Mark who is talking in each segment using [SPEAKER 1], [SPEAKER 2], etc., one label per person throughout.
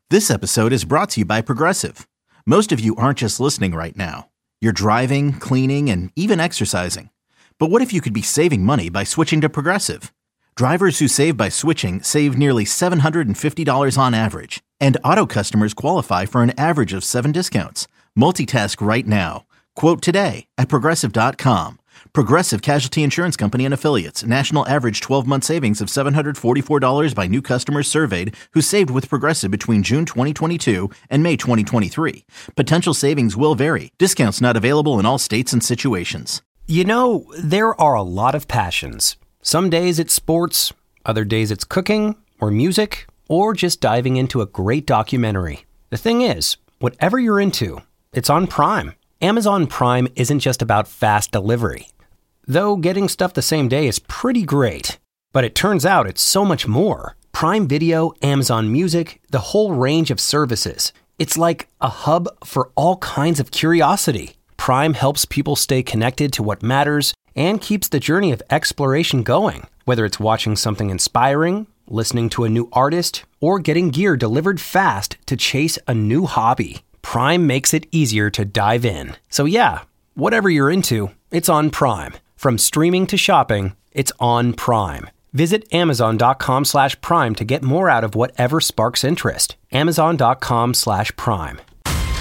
[SPEAKER 1] This episode is brought to you by Progressive. Most of you aren't just listening right now. You're driving, cleaning, and even exercising. But what if you could be saving money by switching to Progressive? Drivers who save by switching save nearly $750 on average. And auto customers qualify for an average of 7 discounts. Multitask right now. Quote today at Progressive.com. Progressive Casualty Insurance Company and Affiliates. National average 12-month savings of $744 by new customers surveyed who saved with Progressive between June 2022 and May 2023. Potential savings will vary. Discounts not available in all states and situations.
[SPEAKER 2] You know, there are a lot of passions. Some days it's sports, other days it's cooking or music, or just diving into a great documentary. The thing is, whatever you're into, it's on Prime. Amazon Prime isn't just about fast delivery. Though getting stuff the same day is pretty great. But it turns out it's so much more. Prime Video, Amazon Music, the whole range of services. It's like a hub for all kinds of curiosity. Prime helps people stay connected to what matters and keeps the journey of exploration going. Whether it's watching something inspiring, listening to a new artist, or getting gear delivered fast to chase a new hobby. Prime makes it easier to dive in. So yeah, whatever you're into, it's on Prime. From streaming to shopping, it's on Prime. Visit Amazon.com/Prime to get more out of whatever sparks interest. Amazon.com/Prime.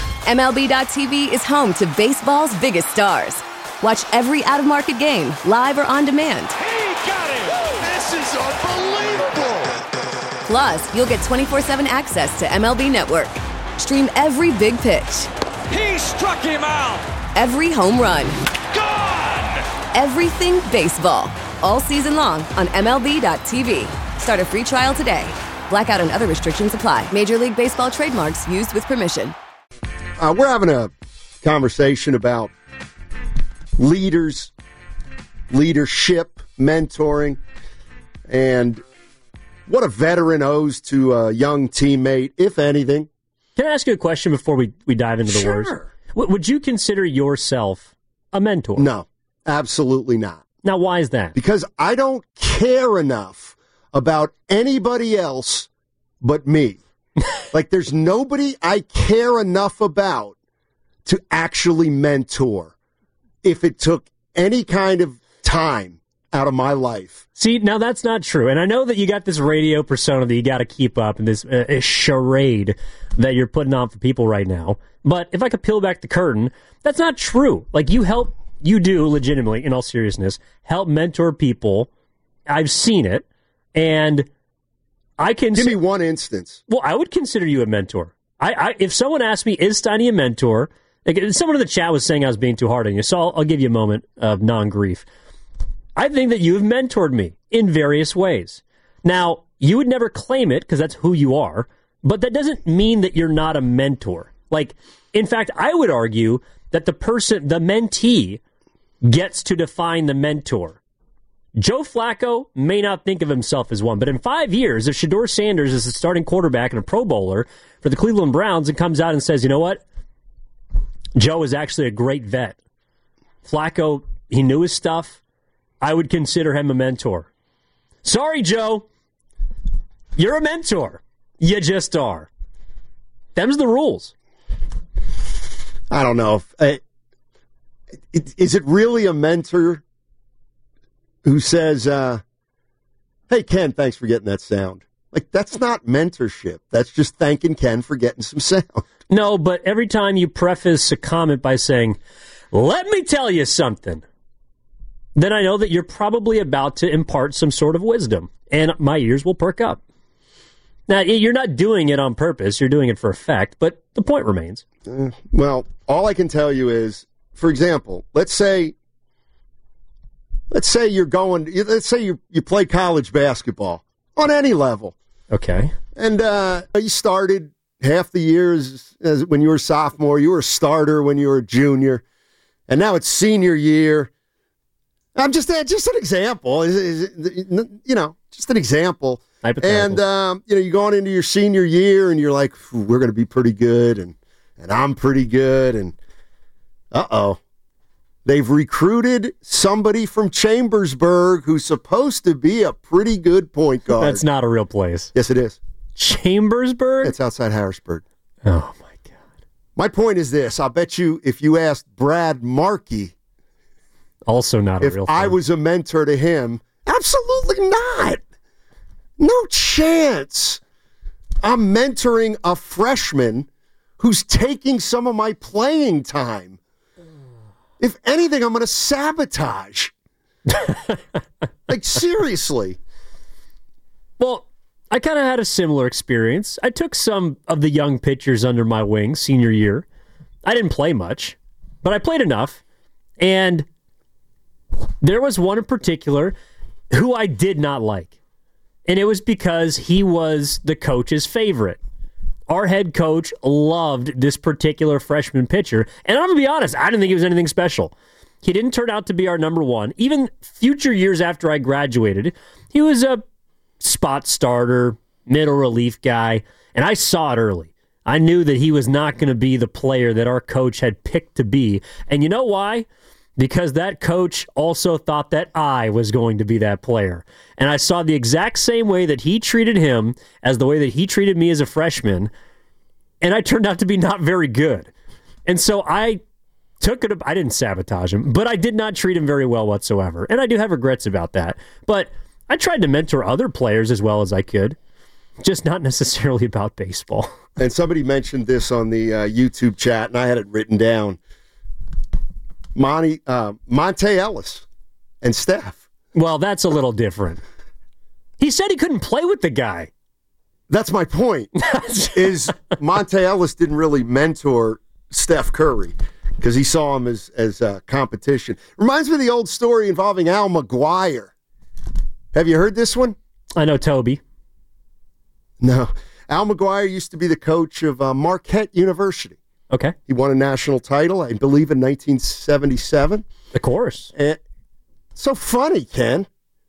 [SPEAKER 3] MLB.tv is home to baseball's biggest stars. Watch every out-of-market game, live or on demand.
[SPEAKER 4] He got it! This is unbelievable!
[SPEAKER 3] Plus, you'll get 24/7 access to MLB Network. Stream every big pitch.
[SPEAKER 4] He struck him out!
[SPEAKER 3] Every home run.
[SPEAKER 4] Gone!
[SPEAKER 3] Everything baseball. All season long on MLB.tv. Start a free trial today. Blackout and other restrictions apply. Major League Baseball trademarks used with permission.
[SPEAKER 5] We're having a conversation about leaders, leadership, mentoring, and what a veteran owes to a young teammate, if anything.
[SPEAKER 6] Can I ask you a question before we dive into the words? Would you consider yourself a mentor?
[SPEAKER 5] No, absolutely not.
[SPEAKER 6] Now, why is that?
[SPEAKER 5] Because I don't care enough about anybody else but me. Like, there's nobody I care enough about to actually mentor if it took any kind of time out of my life.
[SPEAKER 6] See, now that's not true. And I know that you got this radio persona that you got to keep up and this charade that you're putting on for people right now. But if I could peel back the curtain, that's not true. Like, you do legitimately, in all seriousness, help mentor people. I've seen it. And I can...
[SPEAKER 5] Give me one instance.
[SPEAKER 6] Well, I would consider you a mentor. If someone asked me, is Steiny a mentor? Like, someone in the chat was saying I was being too hard on you, so I'll give you a moment of non-grief. I think that you have mentored me in various ways. Now, you would never claim it because that's who you are, but that doesn't mean that you're not a mentor. Like, in fact, I would argue that the mentee, gets to define the mentor. Joe Flacco may not think of himself as one, but in 5 years, if Shedeur Sanders is a starting quarterback and a Pro Bowler for the Cleveland Browns and comes out and says, you know what? Joe is actually a great vet. Flacco, he knew his stuff. I would consider him a mentor. Sorry, Joe. You're a mentor. You just are. Them's the rules.
[SPEAKER 5] I don't know. Is it really a mentor who says, hey, Ken, thanks for getting that sound? Like, that's not mentorship. That's just thanking Ken for getting some sound.
[SPEAKER 6] No, but every time you preface a comment by saying, let me tell you something, then I know that you're probably about to impart some sort of wisdom, and my ears will perk up. Now, you're not doing it on purpose. You're doing it for effect, but the point remains.
[SPEAKER 5] Well, all I can tell you is, for example, let's say you play college basketball on any level.
[SPEAKER 6] Okay.
[SPEAKER 5] And you started half the year as when you were a sophomore. You were a starter when you were a junior. And now it's senior year. I'm just an example. Just an example. And, you're going into your senior year and you're like, we're going to be pretty good. And I'm pretty good. And they've recruited somebody from Chambersburg who's supposed to be a pretty good point guard.
[SPEAKER 6] That's not a real place.
[SPEAKER 5] Yes, it is.
[SPEAKER 6] Chambersburg?
[SPEAKER 5] It's outside Harrisburg.
[SPEAKER 6] Oh, my God.
[SPEAKER 5] My point is this. I'll bet you if you asked Brad Markey,
[SPEAKER 6] also not a
[SPEAKER 5] if
[SPEAKER 6] real
[SPEAKER 5] I
[SPEAKER 6] fan.
[SPEAKER 5] was a mentor to him, absolutely not. No chance. I'm mentoring a freshman who's taking some of my playing time. If anything, I'm going to sabotage. Like, seriously.
[SPEAKER 6] Well, I kind of had a similar experience. I took some of the young pitchers under my wing senior year. I didn't play much, but I played enough. And there was one in particular who I did not like. And it was because he was the coach's favorite. Our head coach loved this particular freshman pitcher. And I'm going to be honest, I didn't think he was anything special. He didn't turn out to be our number one. Even future years after I graduated, he was a spot starter, middle relief guy, and I saw it early. I knew that he was not going to be the player that our coach had picked to be. And you know why? Because that coach also thought that I was going to be that player. And I saw the exact same way that he treated him as the way that he treated me as a freshman, and I turned out to be not very good. And so I took it. I didn't sabotage him, but I did not treat him very well whatsoever. And I do have regrets about that. But I tried to mentor other players as well as I could, just not necessarily about baseball.
[SPEAKER 5] And somebody mentioned this on the YouTube chat, and I had it written down. Monte Ellis and Steph.
[SPEAKER 6] Well, that's a little different. He said he couldn't play with the guy.
[SPEAKER 5] That's my point, is Monte Ellis didn't really mentor Steph Curry because he saw him as competition. Reminds me of the old story involving Al McGuire. Have you heard this one?
[SPEAKER 6] I know Toby.
[SPEAKER 5] No. Al McGuire used to be the coach of Marquette University.
[SPEAKER 6] Okay.
[SPEAKER 5] He won a national title, I believe, in 1977.
[SPEAKER 6] Of course.
[SPEAKER 5] And so funny, Ken.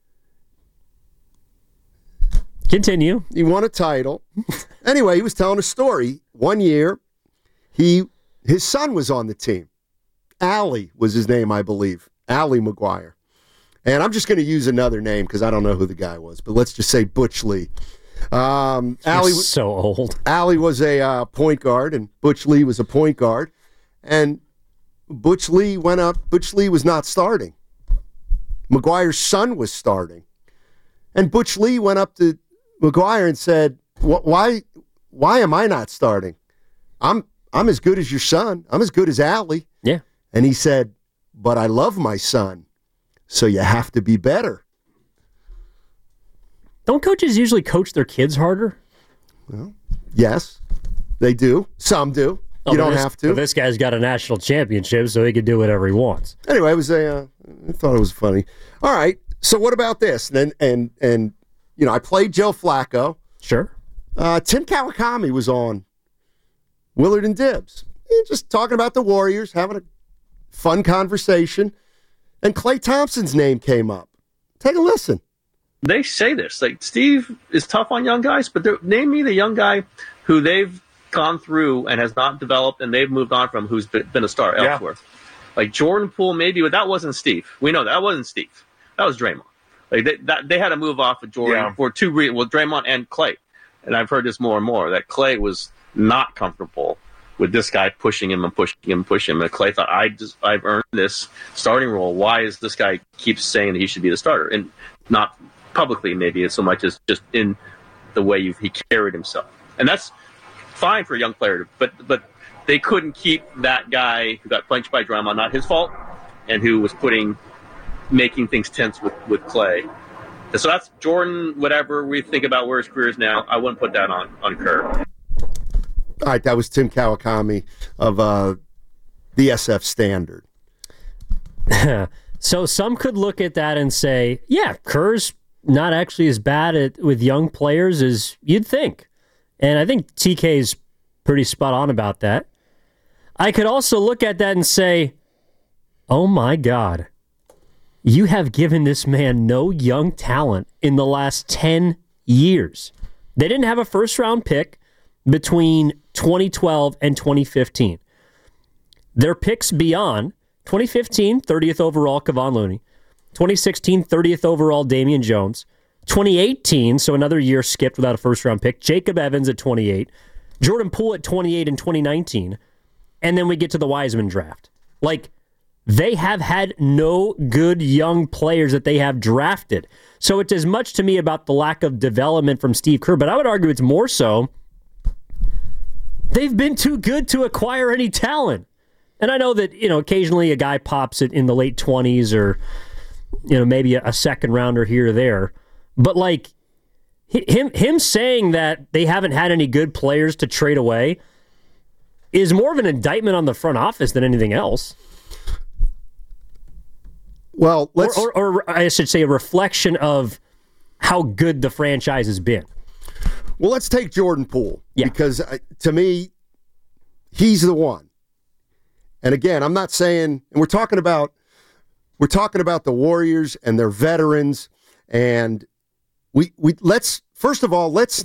[SPEAKER 6] Continue.
[SPEAKER 5] He won a title. Anyway, he was telling a story. One year, his son was on the team. Allie was his name, I believe. Allie McGuire. And I'm just going to use another name because I don't know who the guy was, but let's just say Butch Lee.
[SPEAKER 6] Allie was so old.
[SPEAKER 5] Allie was a point guard, and Butch Lee was a point guard. And Butch Lee went up. Butch Lee was not starting. McGuire's son was starting. And Butch Lee went up to McGuire and said, why am I not starting? I'm as good as your son. I'm as good as Allie.
[SPEAKER 6] Yeah.
[SPEAKER 5] And he said, but I love my son, so you have to be better.
[SPEAKER 6] Don't coaches usually coach their kids harder?
[SPEAKER 5] Well, yes, they do. Some do.
[SPEAKER 6] Oh,
[SPEAKER 5] you don't have to.
[SPEAKER 6] This guy's got a national championship, so he can do whatever he wants.
[SPEAKER 5] Anyway, it was I thought it was funny. All right. So what about this? And you know, I played Joe Flacco.
[SPEAKER 6] Sure.
[SPEAKER 5] Tim Kawakami was on Willard and Dibbs. Just talking about the Warriors, having a fun conversation. And Klay Thompson's name came up. Take a listen.
[SPEAKER 7] They say this, like, Steve is tough on young guys, but name me the young guy who they've gone through and has not developed and they've moved on from who's been a star elsewhere. Like Jordan Poole, maybe, but that wasn't Steve. We know that wasn't Steve. That was Draymond. Like they had to move off of Jordan for two reasons. Well, Draymond and Klay. And I've heard this more and more, that Klay was not comfortable with this guy pushing him and pushing him and pushing him. And Klay thought, I've earned this starting role. Why is this guy keeps saying that he should be the starter? And not publicly, maybe, as so much as just in the way he carried himself. And that's fine for a young player, but they couldn't keep that guy who got punched by Draymond, not his fault, and who was making things tense with Klay. So that's Jordan, whatever we think about where his career is now. I wouldn't put that on Kerr.
[SPEAKER 5] All right, that was Tim Kawakami of the SF Standard.
[SPEAKER 6] So some could look at that and say, yeah, Kerr's not actually as bad with young players as you'd think. And I think TK's pretty spot on about that. I could also look at that and say, oh my God, you have given this man no young talent in the last 10 years. They didn't have a first-round pick between 2012 and 2015. Their picks beyond 2015, 30th overall, Kevon Looney. 2016, 30th overall, Damian Jones. 2018, so another year skipped without a first-round pick. Jacob Evans at 28. Jordan Poole at 28 in 2019. And then we get to the Wiseman draft. Like, they have had no good young players that they have drafted. So it's as much to me about the lack of development from Steve Kerr, but I would argue it's more so they've been too good to acquire any talent. And I know that, occasionally a guy pops it in the late 20s or, maybe a second rounder here or there. But like him saying that they haven't had any good players to trade away is more of an indictment on the front office than anything else.
[SPEAKER 5] Well,
[SPEAKER 6] or I should say a reflection of how good the franchise has been.
[SPEAKER 5] Well, let's take Jordan Poole because to me, he's the one. And again, I'm not saying, and we're talking about the Warriors and their veterans, and we let's first of all let's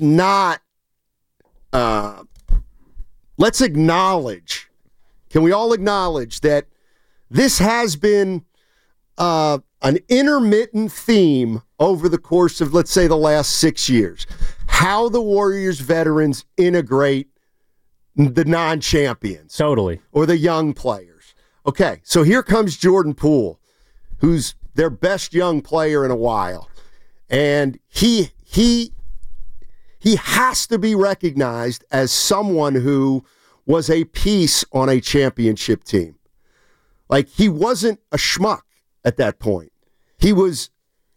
[SPEAKER 5] acknowledge. Can we all acknowledge that this has been an intermittent theme over the course of, let's say, the last 6 years? How the Warriors veterans integrate the non-champions.
[SPEAKER 6] Totally.
[SPEAKER 5] Or the young players. Okay, so here comes Jordan Poole, who's their best young player in a while. And he has to be recognized as someone who was a piece on a championship team. Like, he wasn't a schmuck at that point. He was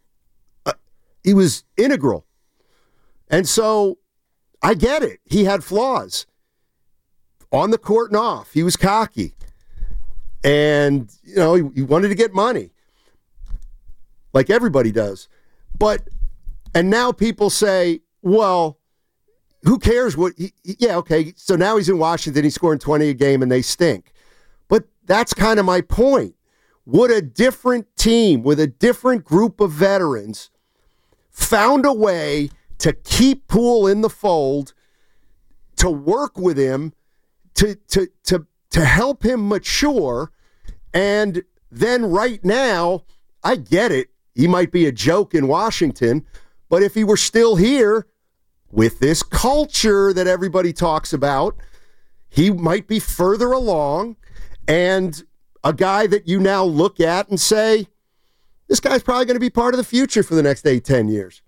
[SPEAKER 5] integral. And so I get it. He had flaws on the court and off. He was cocky. And, he wanted to get money like everybody does. And now people say, well, who cares what? Okay. So now he's in Washington. He's scoring 20 a game and they stink. But that's kind of my point. Would a different team with a different group of veterans found a way to keep Poole in the fold, to work with him, to help him mature, and then right now, I get it. He might be a joke in Washington, but if he were still here with this culture that everybody talks about, he might be further along and a guy that you now look at and say, this guy's probably going to be part of the future for the next 8-10 years.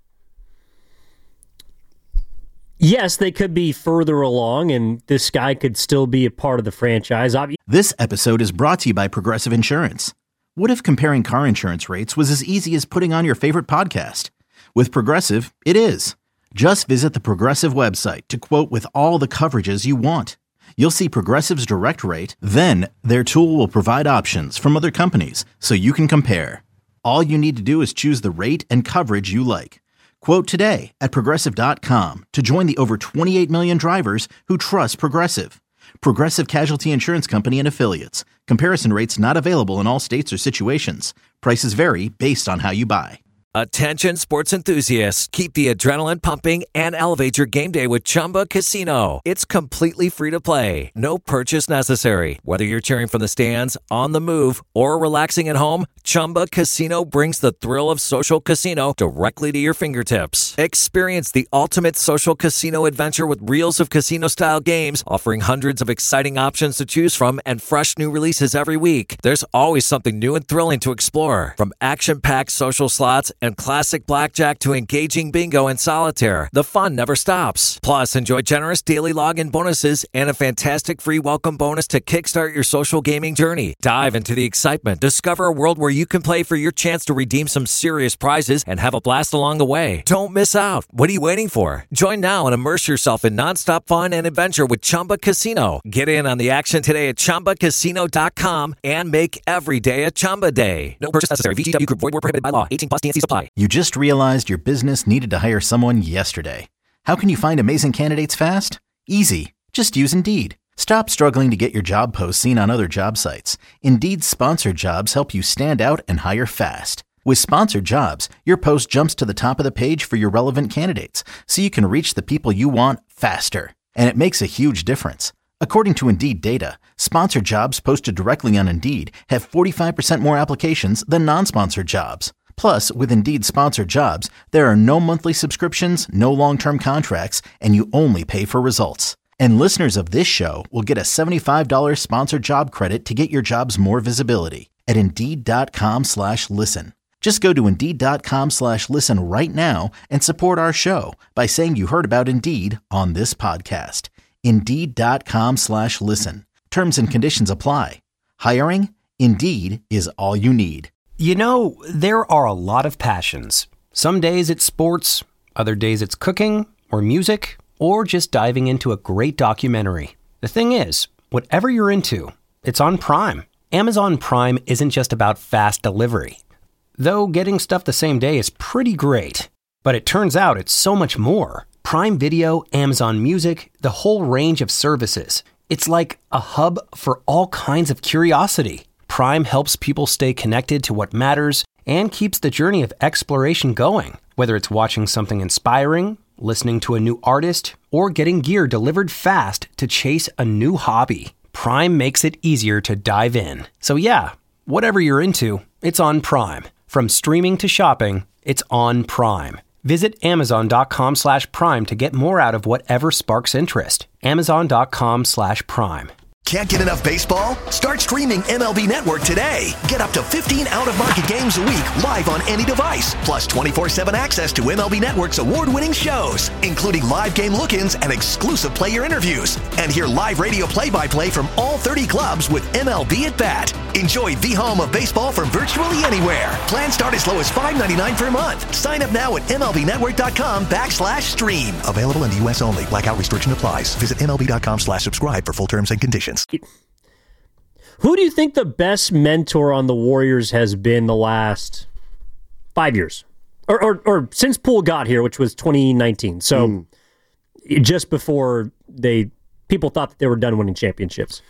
[SPEAKER 6] Yes, they could be further along, and this guy could still be a part of the franchise.
[SPEAKER 1] This episode is brought to you by Progressive Insurance. What if comparing car insurance rates was as easy as putting on your favorite podcast? With Progressive, it is. Just visit the Progressive website to quote with all the coverages you want. You'll see Progressive's direct rate, then their tool will provide options from other companies so you can compare. All you need to do is choose the rate and coverage you like. Quote today at Progressive.com to join the over 28 million drivers who trust Progressive. Progressive Casualty Insurance Company and Affiliates. Comparison rates not available in all states or situations. Prices vary based on how you buy.
[SPEAKER 8] Attention sports enthusiasts, keep the adrenaline pumping and elevate your game day with Chumba Casino. It's completely free to play. No purchase necessary. Whether you're cheering from the stands, on the move, or relaxing at home, Chumba Casino brings the thrill of social casino directly to your fingertips. Experience the ultimate social casino adventure with reels of casino-style games, offering hundreds of exciting options to choose from and fresh new releases every week. There's always something new and thrilling to explore. From action-packed social slots and classic blackjack to engaging bingo and solitaire, the fun never stops. Plus, enjoy generous daily login bonuses and a fantastic free welcome bonus to kickstart your social gaming journey. Dive into the excitement. Discover a world where you can play for your chance to redeem some serious prizes and have a blast along the way. Don't miss out. What are you waiting for? Join now and immerse yourself in nonstop fun and adventure with Chumba Casino. Get in on the action today at ChumbaCasino.com and make every day a Chumba day. No purchase necessary. VGW Group. Void where prohibited by law. 18+ TNC supply.
[SPEAKER 1] You just realized your business needed to hire someone yesterday. How can you find amazing candidates fast? Easy. Just use Indeed. Stop struggling to get your job posts seen on other job sites. Indeed's sponsored jobs help you stand out and hire fast. With sponsored jobs, your post jumps to the top of the page for your relevant candidates, so you can reach the people you want faster. And it makes a huge difference. According to Indeed data, sponsored jobs posted directly on Indeed have 45% more applications than non-sponsored jobs. Plus, with Indeed sponsored jobs, there are no monthly subscriptions, no long-term contracts, and you only pay for results. And listeners of this show will get a $75 sponsored job credit to get your jobs more visibility at Indeed.com/listen. Just go to Indeed.com/listen right now and support our show by saying you heard about Indeed on this podcast. Indeed.com/listen. Terms and conditions apply. Hiring? Indeed is all you need.
[SPEAKER 2] You know, there are a lot of passions. Some days it's sports, other days it's cooking or music, or just diving into a great documentary. The thing is, whatever you're into, it's on Prime. Amazon Prime isn't just about fast delivery. Though getting stuff the same day is pretty great. But it turns out it's so much more. Prime Video, Amazon Music, the whole range of services. It's like a hub for all kinds of curiosity. Prime helps people stay connected to what matters and keeps the journey of exploration going. Whether it's watching something inspiring, listening to a new artist, or getting gear delivered fast to chase a new hobby, Prime makes it easier to dive in. So yeah, whatever you're into, it's on Prime. From streaming to shopping, it's on Prime. Visit Amazon.com/Prime to get more out of whatever sparks interest. Amazon.com/Prime.
[SPEAKER 9] Can't get enough baseball? Start streaming MLB Network today. Get up to 15 out-of-market games a week live on any device. Plus 24/7 access to MLB Network's award-winning shows, including live game look-ins and exclusive player interviews. And hear live radio play-by-play from all 30 clubs with MLB at Bat. Enjoy the home of baseball from virtually anywhere. Plans start as low as $5.99 per month. Sign up now at MLBNetwork.com/stream. Available in the U.S. only. Blackout restriction applies. Visit MLB.com/subscribe for full terms and conditions.
[SPEAKER 6] Who do you think the best mentor on the Warriors has been the last 5 years? Or since Poole got here, which was 2019. So just before people thought that they were done winning championships.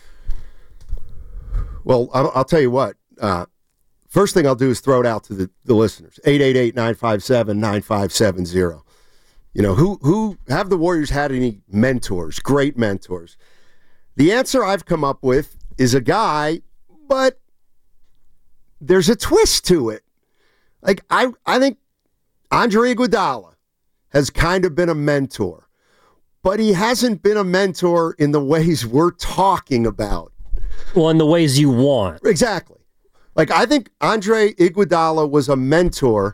[SPEAKER 5] Well, I'll tell you what. First thing I'll do is throw it out to the listeners. 888-957-9570. You know, who have the Warriors had any mentors, great mentors? The answer I've come up with is a guy, but there's a twist to it. Like, I think Andre Iguodala has kind of been a mentor, but he hasn't been a mentor in the ways we're talking about.
[SPEAKER 6] Well, in the ways you want.
[SPEAKER 5] Exactly. Like, I think Andre Iguodala was a mentor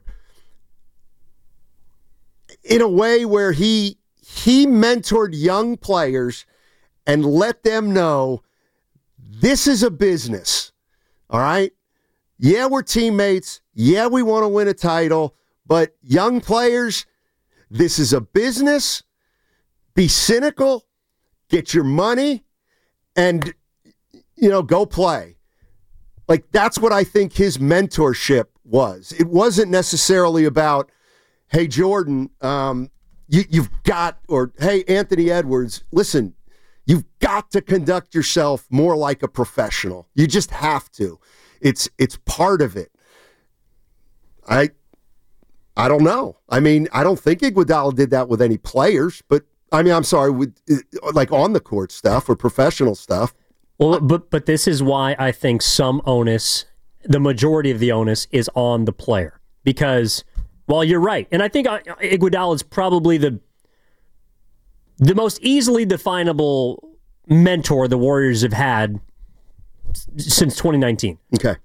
[SPEAKER 5] in a way where he mentored young players and let them know this is a business, all right? Yeah, we're teammates. Yeah, we want to win a title. But young players, this is a business. Be cynical. Get your money. And, go play. Like, that's what I think his mentorship was. It wasn't necessarily about, hey, Jordan, you've got, or hey, Anthony Edwards, listen, you've got to conduct yourself more like a professional. You just have to. It's part of it. I don't know. I mean, I don't think Iguodala did that with any players, but I mean, I'm sorry, with like on the court stuff or professional stuff.
[SPEAKER 6] Well, but this is why I think some onus, the majority of the onus, is on the player. Because, well, you're right. And I think Iguodala is probably the most easily definable mentor the Warriors have had since 2019.
[SPEAKER 5] Okay.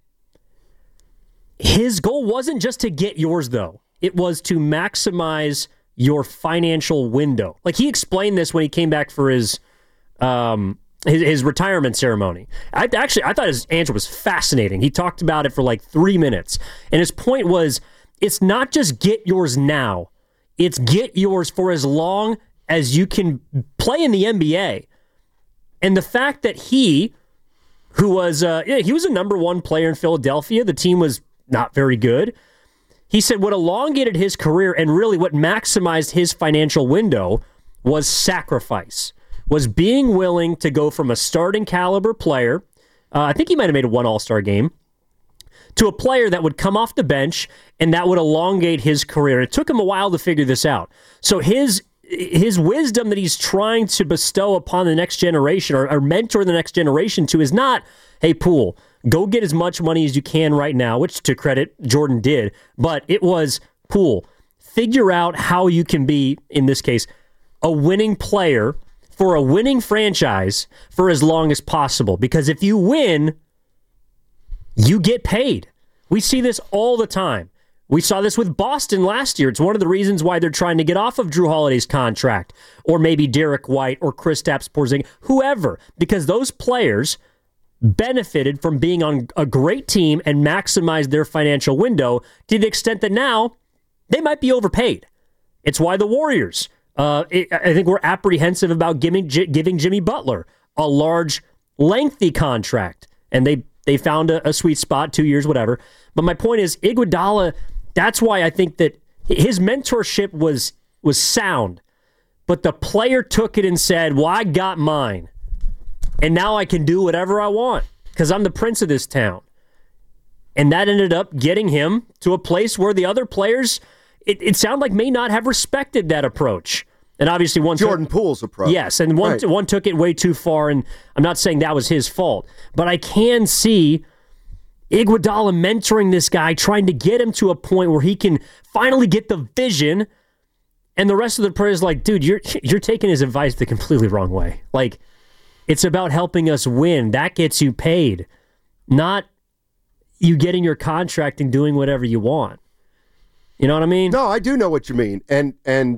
[SPEAKER 6] His goal wasn't just to get yours, though. It was to maximize your financial window. Like, he explained this when he came back for his retirement ceremony. I thought his answer was fascinating. He talked about it for like 3 minutes. And his point was, it's not just get yours now. It's get yours for as long as you can play in the NBA. And the fact that he was a number one player in Philadelphia, the team was not very good. He said what elongated his career and really what maximized his financial window was sacrifice, was being willing to go from a starting caliber player, I think he might have made one All-Star game, to a player that would come off the bench and that would elongate his career. It took him a while to figure this out. So his wisdom that he's trying to bestow upon the next generation or mentor the next generation to is not, hey, Poole, go get as much money as you can right now, which to credit, Jordan did. But it was, Poole, figure out how you can be, in this case, a winning player for a winning franchise for as long as possible. Because if you win, you get paid. We see this all the time. We saw this with Boston last year. It's one of the reasons why they're trying to get off of Drew Holiday's contract, or maybe Derek White or Kristaps Porzingis, whoever, because those players benefited from being on a great team and maximized their financial window to the extent that now they might be overpaid. It's why the Warriors, I think, we're apprehensive about giving Jimmy Butler a large, lengthy contract, and they found a sweet spot, 2 years, whatever. But my point is, Iguodala, that's why I think that his mentorship was sound, but the player took it and said, well, I got mine, and now I can do whatever I want because I'm the prince of this town. And that ended up getting him to a place where the other players, it sounded like, may not have respected that approach. And obviously
[SPEAKER 5] Jordan Poole's approach.
[SPEAKER 6] Yes, and one took it way too far, and I'm not saying that was his fault. But I can see Iguodala mentoring this guy, trying to get him to a point where he can finally get the vision, and the rest of the players like, dude, you're taking his advice the completely wrong way. Like, it's about helping us win. That gets you paid, not you getting your contract and doing whatever you want. You know what I mean?
[SPEAKER 5] No, I do know what you mean. And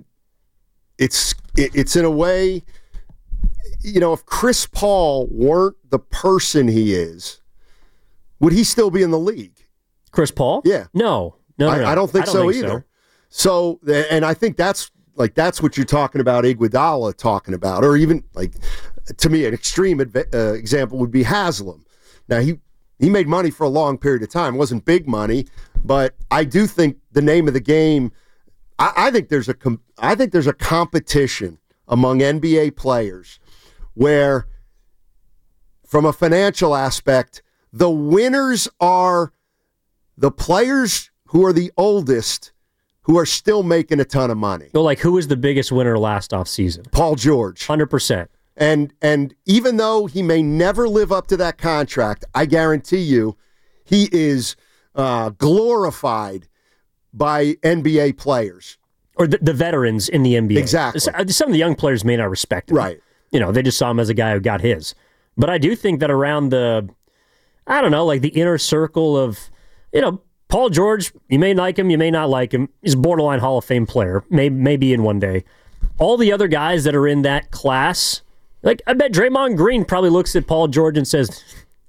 [SPEAKER 5] it's in a way, you know, if Chris Paul weren't the person he is, would he still be in the league?
[SPEAKER 6] Chris Paul?
[SPEAKER 5] Yeah.
[SPEAKER 6] No.
[SPEAKER 5] I don't think so either. So, and I think that's what you're talking about, Iguodala talking about, or even, like, to me, an extreme example would be Haslam. Now, he made money for a long period of time. It wasn't big money, but I do think the name of the game, I think there's a competition among NBA players where, from a financial aspect, the winners are the players who are the oldest, who are still making a ton of money.
[SPEAKER 6] So, like, who was the biggest winner last offseason?
[SPEAKER 5] Paul George.
[SPEAKER 6] 100%.
[SPEAKER 5] And even though he may never live up to that contract, I guarantee you he is glorified by NBA players.
[SPEAKER 6] Or the veterans in the NBA.
[SPEAKER 5] Exactly.
[SPEAKER 6] Some of the young players may not respect him.
[SPEAKER 5] Right.
[SPEAKER 6] You know, they just saw him as a guy who got his. But I do think that around the inner circle of, you know, Paul George, you may like him, you may not like him. He's a borderline Hall of Fame player, maybe in one day. All the other guys that are in that class, like, I bet Draymond Green probably looks at Paul George and says,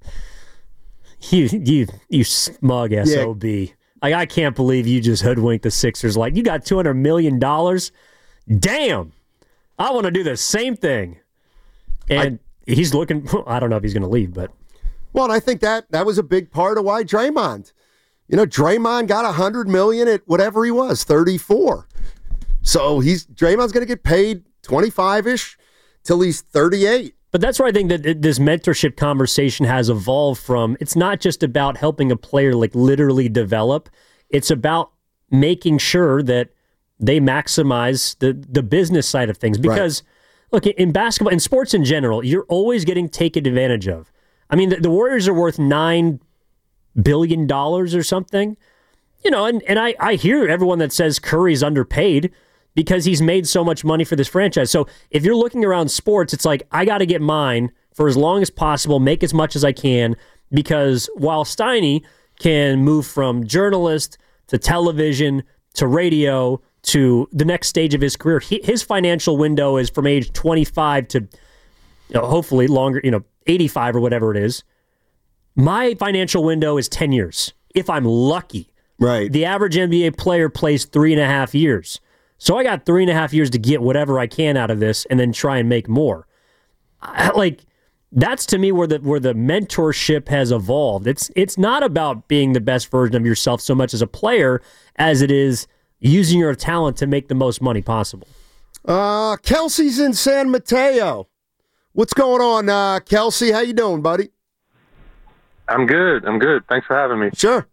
[SPEAKER 6] you smug SOB. Yeah. Like, I can't believe you just hoodwinked the Sixers. Like, you got $200 million? Damn. I want to do the same thing. And he's looking, I don't know if he's going to leave, but.
[SPEAKER 5] Well, and I think that was a big part of why Draymond. You know, Draymond got $100 million at whatever he was, 34. So Draymond's going to get paid 25-ish till he's 38.
[SPEAKER 6] But that's where I think that this mentorship conversation has evolved from. It's not just about helping a player, like, literally develop. It's about making sure that they maximize the business side of things. Because, look, in basketball, in sports in general, you're always getting taken advantage of. I mean, the Warriors are worth $9 billion or something. You know, and I hear everyone that says Curry's underpaid because he's made so much money for this franchise. So if you're looking around sports, it's like, I got to get mine for as long as possible, make as much as I can, because while Steiny can move from journalist to television to radio to the next stage of his career, his financial window is from age 25 to, you know, hopefully longer, 85 or whatever it is. My financial window is 10 years, if I'm lucky.
[SPEAKER 5] Right. The
[SPEAKER 6] average NBA player plays 3.5 years. So I got 3.5 years to get whatever I can out of this and then try and make more. That's to me where the mentorship has evolved. It's not about being the best version of yourself so much as a player as it is using your talent to make the most money possible.
[SPEAKER 5] Kelsey's in San Mateo. What's going on, Kelsey? How you doing, buddy?
[SPEAKER 10] I'm good. Thanks for having me.
[SPEAKER 5] Sure.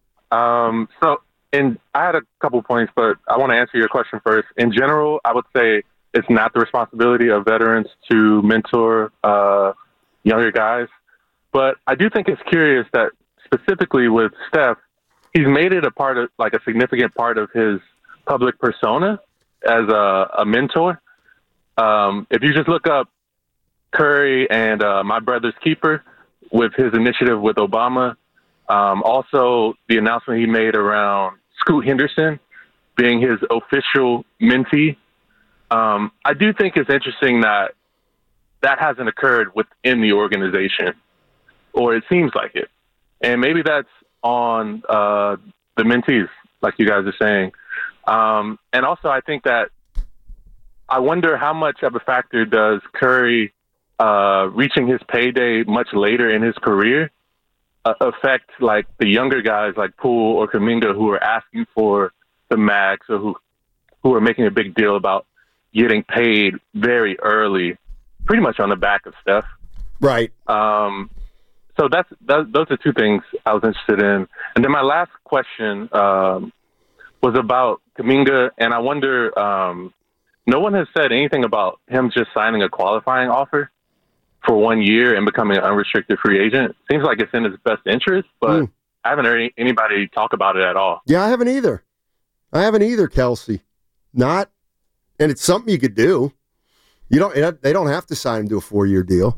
[SPEAKER 10] And I had a couple points, but I want to answer your question first. In general, I would say it's not the responsibility of veterans to mentor younger guys. But I do think it's curious that specifically with Steph, he's made it a significant part of his public persona as a mentor. If you just look up Curry and My Brother's Keeper with his initiative with Obama, also the announcement he made around Scoot Henderson being his official mentee, I do think it's interesting that hasn't occurred within the organization, or it seems like it. And maybe that's on the mentees, like you guys are saying. And also, I think that I wonder how much of a factor does Curry reaching his payday much later in his career affect like the younger guys like Poole or Kuminga who are asking for the max, or who are making a big deal about getting paid very early, pretty much on the back of Steph.
[SPEAKER 5] Right.
[SPEAKER 10] So those are two things I was interested in. And then my last question was about Kuminga, and I wonder, no one has said anything about him just signing a qualifying offer for 1 year and becoming an unrestricted free agent. Seems like it's in his best interest, but I haven't heard anybody talk about it at all.
[SPEAKER 5] Yeah, I haven't either, Kelsey. Not, and it's something you could do. They don't have to sign him to a 4-year deal.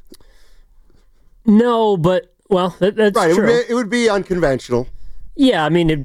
[SPEAKER 6] No, but, well, that's
[SPEAKER 5] right,
[SPEAKER 6] true.
[SPEAKER 5] It would be unconventional.
[SPEAKER 6] Yeah, I mean,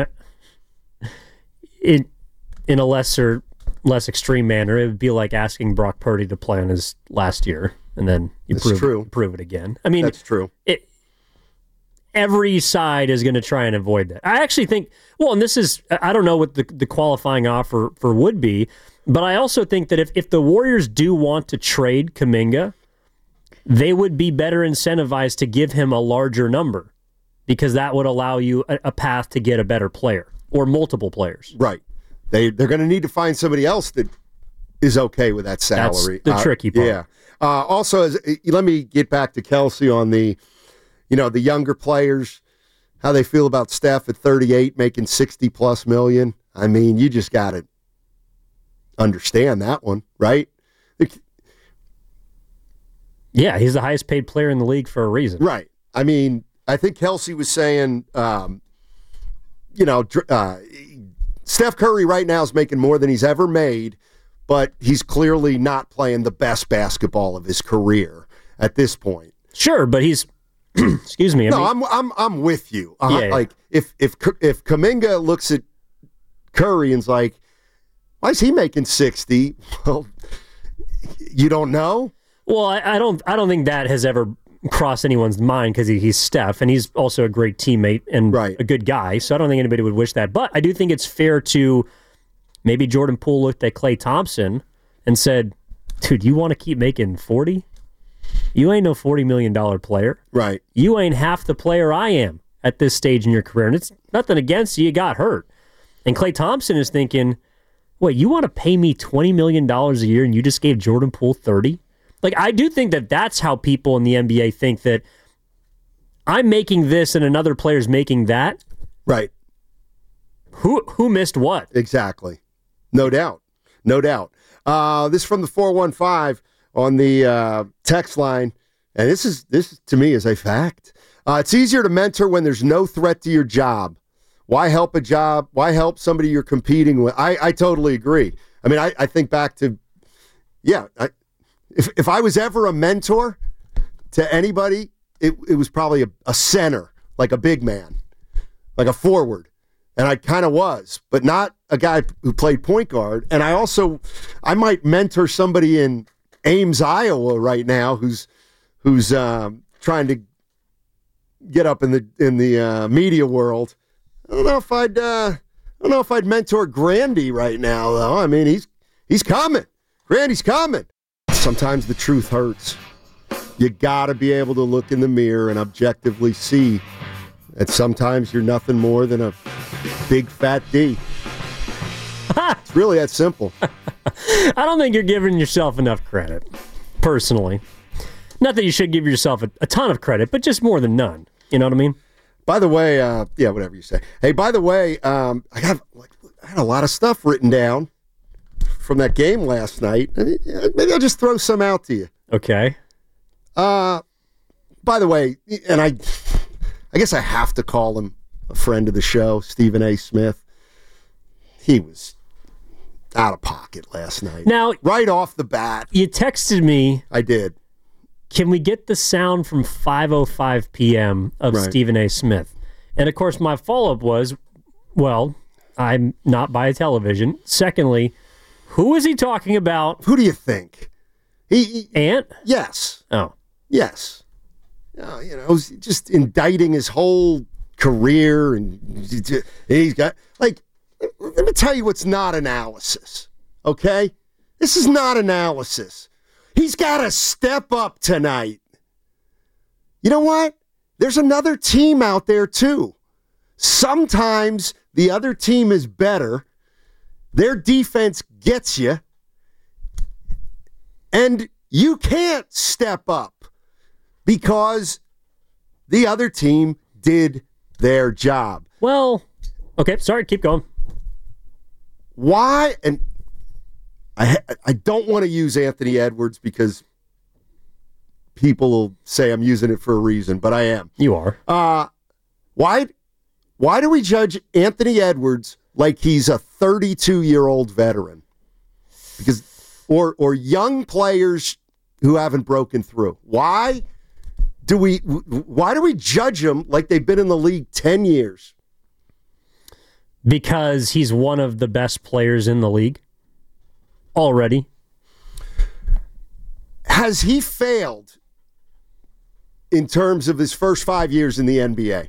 [SPEAKER 6] it in a less extreme manner, it would be like asking Brock Purdy to play on his last year, and then you prove it again. I mean,
[SPEAKER 5] that's true.
[SPEAKER 6] Every side is going to try and avoid that. I actually think, well, and this is, I don't know what the qualifying offer for would be, but I also think that if the Warriors do want to trade Kuminga, they would be better incentivized to give him a larger number, because that would allow you a path to get a better player or multiple players.
[SPEAKER 5] Right. They're going to need to find somebody else that is okay with that salary.
[SPEAKER 6] That's the tricky part.
[SPEAKER 5] Yeah. Also, let me get back to Kelsey on the younger players, how they feel about Steph at 38 making $60+ million. I mean, you just got to understand that one, right?
[SPEAKER 6] Yeah, he's the highest paid player in the league for a reason.
[SPEAKER 5] Right. I mean, I think Kelsey was saying, Steph Curry right now is making more than he's ever made, but he's clearly not playing the best basketball of his career at this point.
[SPEAKER 6] Sure, but he's excuse me.
[SPEAKER 5] I'm with you.
[SPEAKER 6] Yeah.
[SPEAKER 5] Like if Kuminga looks at Curry and's like, why is he making 60? Well, you don't know.
[SPEAKER 6] Well, I don't think that has ever crossed anyone's mind, because he's Steph, and he's also a great teammate and a good guy. So I don't think anybody would wish that. But I do think it's fair to maybe Jordan Poole looked at Klay Thompson and said, dude, you want to keep making 40? You ain't no $40 million player.
[SPEAKER 5] Right.
[SPEAKER 6] You ain't half the player I am at this stage in your career. And it's nothing against you. You got hurt. And Klay Thompson is thinking, wait, you want to pay me $20 million a year and you just gave Jordan Poole 30? Like, I do think that that's how people in the NBA think, that I'm making this and another player's making that.
[SPEAKER 5] Right.
[SPEAKER 6] Who missed what?
[SPEAKER 5] Exactly. No doubt. This is from the 415 on the text line, and this to me is a fact. It's easier to mentor when there's no threat to your job. Why help a job? Why help somebody you're competing with? I totally agree. I mean, I think back to, if I was ever a mentor to anybody, it was probably a center, like a big man, like a forward. And I kind of was, but not a guy who played point guard. And I might mentor somebody in Ames, Iowa right now who's trying to get up in the media world. I don't know if I'd mentor Grandy right now, though. I mean, he's coming. Grandy's coming. Sometimes the truth hurts. You got to be able to look in the mirror and objectively see that sometimes you're nothing more than a big fat D. It's really that simple.
[SPEAKER 6] I don't think you're giving yourself enough credit, personally. Not that you should give yourself a ton of credit, but just more than none. You know what I mean?
[SPEAKER 5] By the way, whatever you say. Hey, by the way, I had a lot of stuff written down from that game last night. Maybe I'll just throw some out to you.
[SPEAKER 6] Okay.
[SPEAKER 5] By the way, and I I guess I have to call him a friend of the show, Stephen A. Smith. He was out of pocket last night.
[SPEAKER 6] Now,
[SPEAKER 5] right off the bat.
[SPEAKER 6] You texted me.
[SPEAKER 5] I did.
[SPEAKER 6] Can we get the sound from 5:05 p.m. of Stephen A. Smith? And, of course, my follow-up was, well, I'm not by a television. Secondly, who is he talking about?
[SPEAKER 5] Who do you think?
[SPEAKER 6] Ant?
[SPEAKER 5] Yes.
[SPEAKER 6] Oh.
[SPEAKER 5] Yes. Just indicting his whole career, and he's got, like, let me tell you what's not analysis, okay? This is not analysis. He's got to step up tonight. You know what? There's another team out there, too. Sometimes the other team is better. Their defense gets you, and you can't step up because the other team did their job.
[SPEAKER 6] Well, okay, sorry, keep going.
[SPEAKER 5] Why? And I don't want to use Anthony Edwards because people will say I'm using it for a reason, but I am.
[SPEAKER 6] You are.
[SPEAKER 5] Why do we judge Anthony Edwards like he's a 32-year-old veteran? Because or young players who haven't broken through. Why do we judge them like they've been in the league 10 years?
[SPEAKER 6] Because he's one of the best players in the league already.
[SPEAKER 5] Has he failed in terms of his first 5 years in the NBA?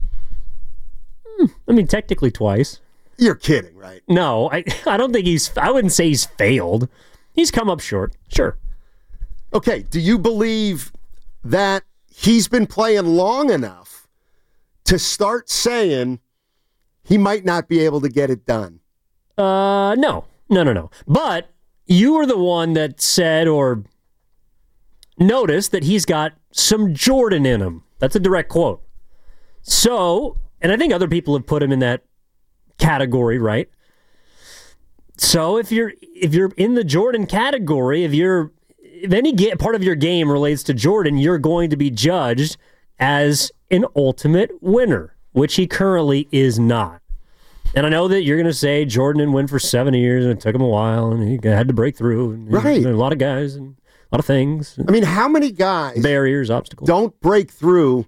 [SPEAKER 6] I mean, technically twice.
[SPEAKER 5] You're kidding, right?
[SPEAKER 6] No, I don't think I wouldn't say he's failed. He's come up short, sure.
[SPEAKER 5] Okay, do you believe that he's been playing long enough to start saying he might not be able to get it done?
[SPEAKER 6] No. But you were the one that said or noticed that he's got some Jordan in him. That's a direct quote. So, and I think other people have put him in that category, right? So if you're in the Jordan category, if any part of your game relates to Jordan, you're going to be judged as an ultimate winner, which he currently is not. And I know that you're going to say Jordan didn't win for 7 years and it took him a while and he had to break through. And
[SPEAKER 5] right.
[SPEAKER 6] A lot of guys and a lot of things.
[SPEAKER 5] I mean, how many guys
[SPEAKER 6] barriers, obstacles
[SPEAKER 5] don't break through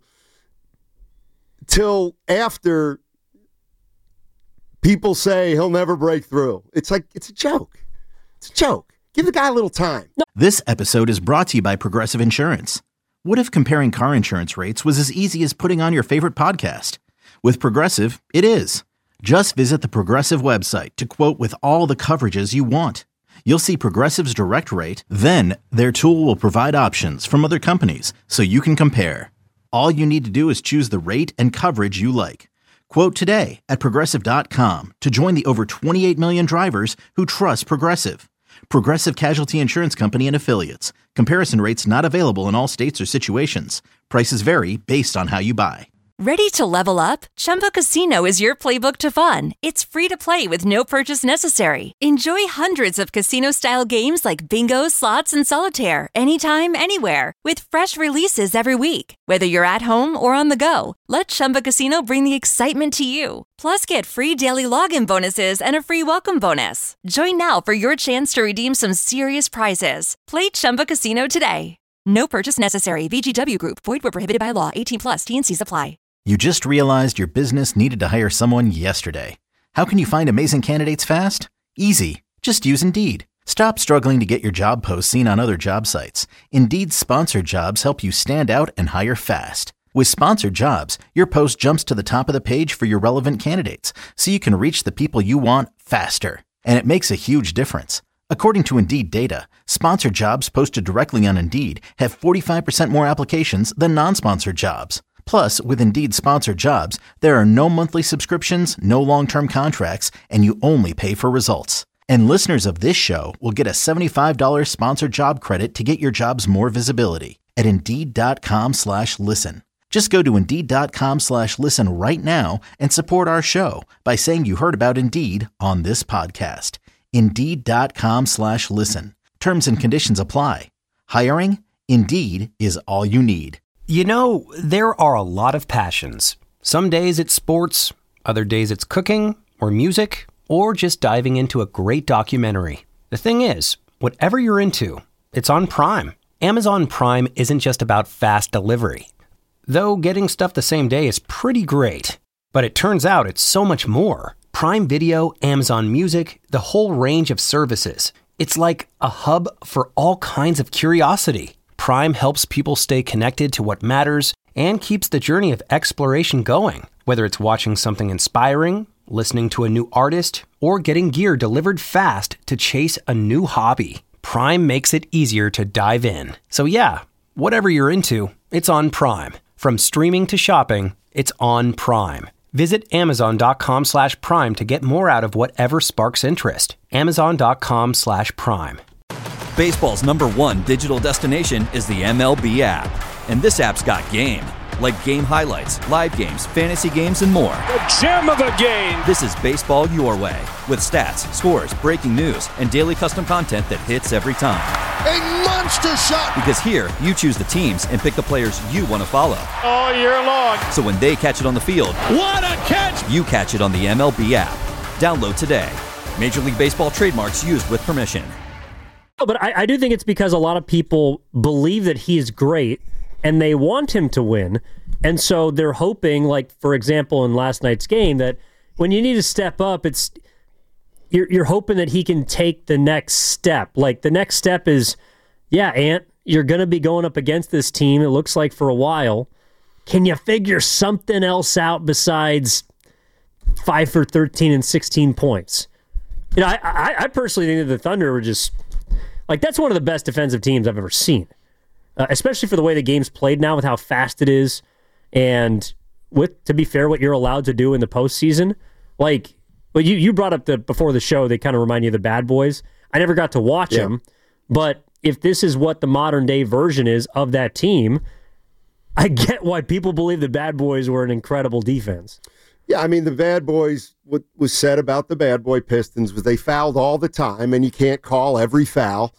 [SPEAKER 5] till after people say he'll never break through? It's like, it's a joke. It's a joke. Give the guy a little time.
[SPEAKER 6] No.
[SPEAKER 1] This episode is brought to you by Progressive Insurance. What if comparing car insurance rates was as easy as putting on your favorite podcast? With Progressive, it is. Just visit the Progressive website to quote with all the coverages you want. You'll see Progressive's direct rate, then their tool will provide options from other companies so you can compare. All you need to do is choose the rate and coverage you like. Quote today at Progressive.com to join the over 28 million drivers who trust Progressive. Progressive Casualty Insurance Company and Affiliates. Comparison rates not available in all states or situations. Prices vary based on how you buy.
[SPEAKER 11] Ready to level up? Chumba Casino is your playbook to fun. It's free to play with no purchase necessary. Enjoy hundreds of casino-style games like bingo, slots, and solitaire anytime, anywhere. With fresh releases every week. Whether you're at home or on the go, let Chumba Casino bring the excitement to you. Plus, get free daily login bonuses and a free welcome bonus. Join now for your chance to redeem some serious prizes. Play Chumba Casino today. No purchase necessary. VGW Group. Void where prohibited by law. 18+. T&Cs apply.
[SPEAKER 1] You just realized your business needed to hire someone yesterday. How can you find amazing candidates fast? Easy. Just use Indeed. Stop struggling to get your job posts seen on other job sites. Indeed's sponsored jobs help you stand out and hire fast. With sponsored jobs, your post jumps to the top of the page for your relevant candidates, so you can reach the people you want faster. And it makes a huge difference. According to Indeed data, sponsored jobs posted directly on Indeed have 45% more applications than non-sponsored jobs. Plus, with Indeed sponsored jobs, there are no monthly subscriptions, no long-term contracts, and you only pay for results. And listeners of this show will get a $75 sponsored job credit to get your jobs more visibility at Indeed.com/listen. Just go to Indeed.com/listen right now and support our show by saying you heard about Indeed on this podcast. Indeed.com/listen. Terms and conditions apply. Hiring? Indeed is all you need.
[SPEAKER 2] You know, there are a lot of passions. Some days it's sports, other days it's cooking or music, or just diving into a great documentary. The thing is, whatever you're into, it's on Prime. Amazon Prime isn't just about fast delivery. Though getting stuff the same day is pretty great. But it turns out it's so much more. Prime Video, Amazon Music, the whole range of services. It's like a hub for all kinds of curiosity. Prime helps people stay connected to what matters and keeps the journey of exploration going. Whether it's watching something inspiring, listening to a new artist, or getting gear delivered fast to chase a new hobby, Prime makes it easier to dive in. So yeah, whatever you're into, it's on Prime. From streaming to shopping, it's on Prime. Visit Amazon.com/Prime to get more out of whatever sparks interest. Amazon.com/Prime.
[SPEAKER 12] Baseball's #1 digital destination is the MLB app. And this app's got game. Like game highlights, live games, fantasy games, and more.
[SPEAKER 4] The gem of the game.
[SPEAKER 12] This is baseball your way. With stats, scores, breaking news, and daily custom content that hits every time.
[SPEAKER 4] A monster shot.
[SPEAKER 12] Because here, you choose the teams and pick the players you want to follow.
[SPEAKER 4] All year long.
[SPEAKER 12] So when they catch it on the field,
[SPEAKER 4] what a catch!
[SPEAKER 12] You catch it on the MLB app. Download today. Major League Baseball trademarks used with permission.
[SPEAKER 6] But I do think it's because a lot of people believe that he is great and they want him to win. And so they're hoping, like, for example, in last night's game, that when you need to step up, you're hoping that he can take the next step. Like, the next step is, yeah, Ant, you're going to be going up against this team, it looks like, for a while. Can you figure something else out besides 5 for 13 and 16 points? You know, I personally think that the Thunder were just, like, that's one of the best defensive teams I've ever seen. Especially for the way the game's played now with how fast it is and with, to be fair, what you're allowed to do in the postseason. Like, well, you brought up before the show, they kind of remind you of the Bad Boys. I never got to watch them, but if this is what the modern day version is of that team, I get why people believe the Bad Boys were an incredible defense.
[SPEAKER 5] Yeah, I mean, the Bad Boys, what was said about the Bad Boy Pistons was they fouled all the time, and you can't call every foul.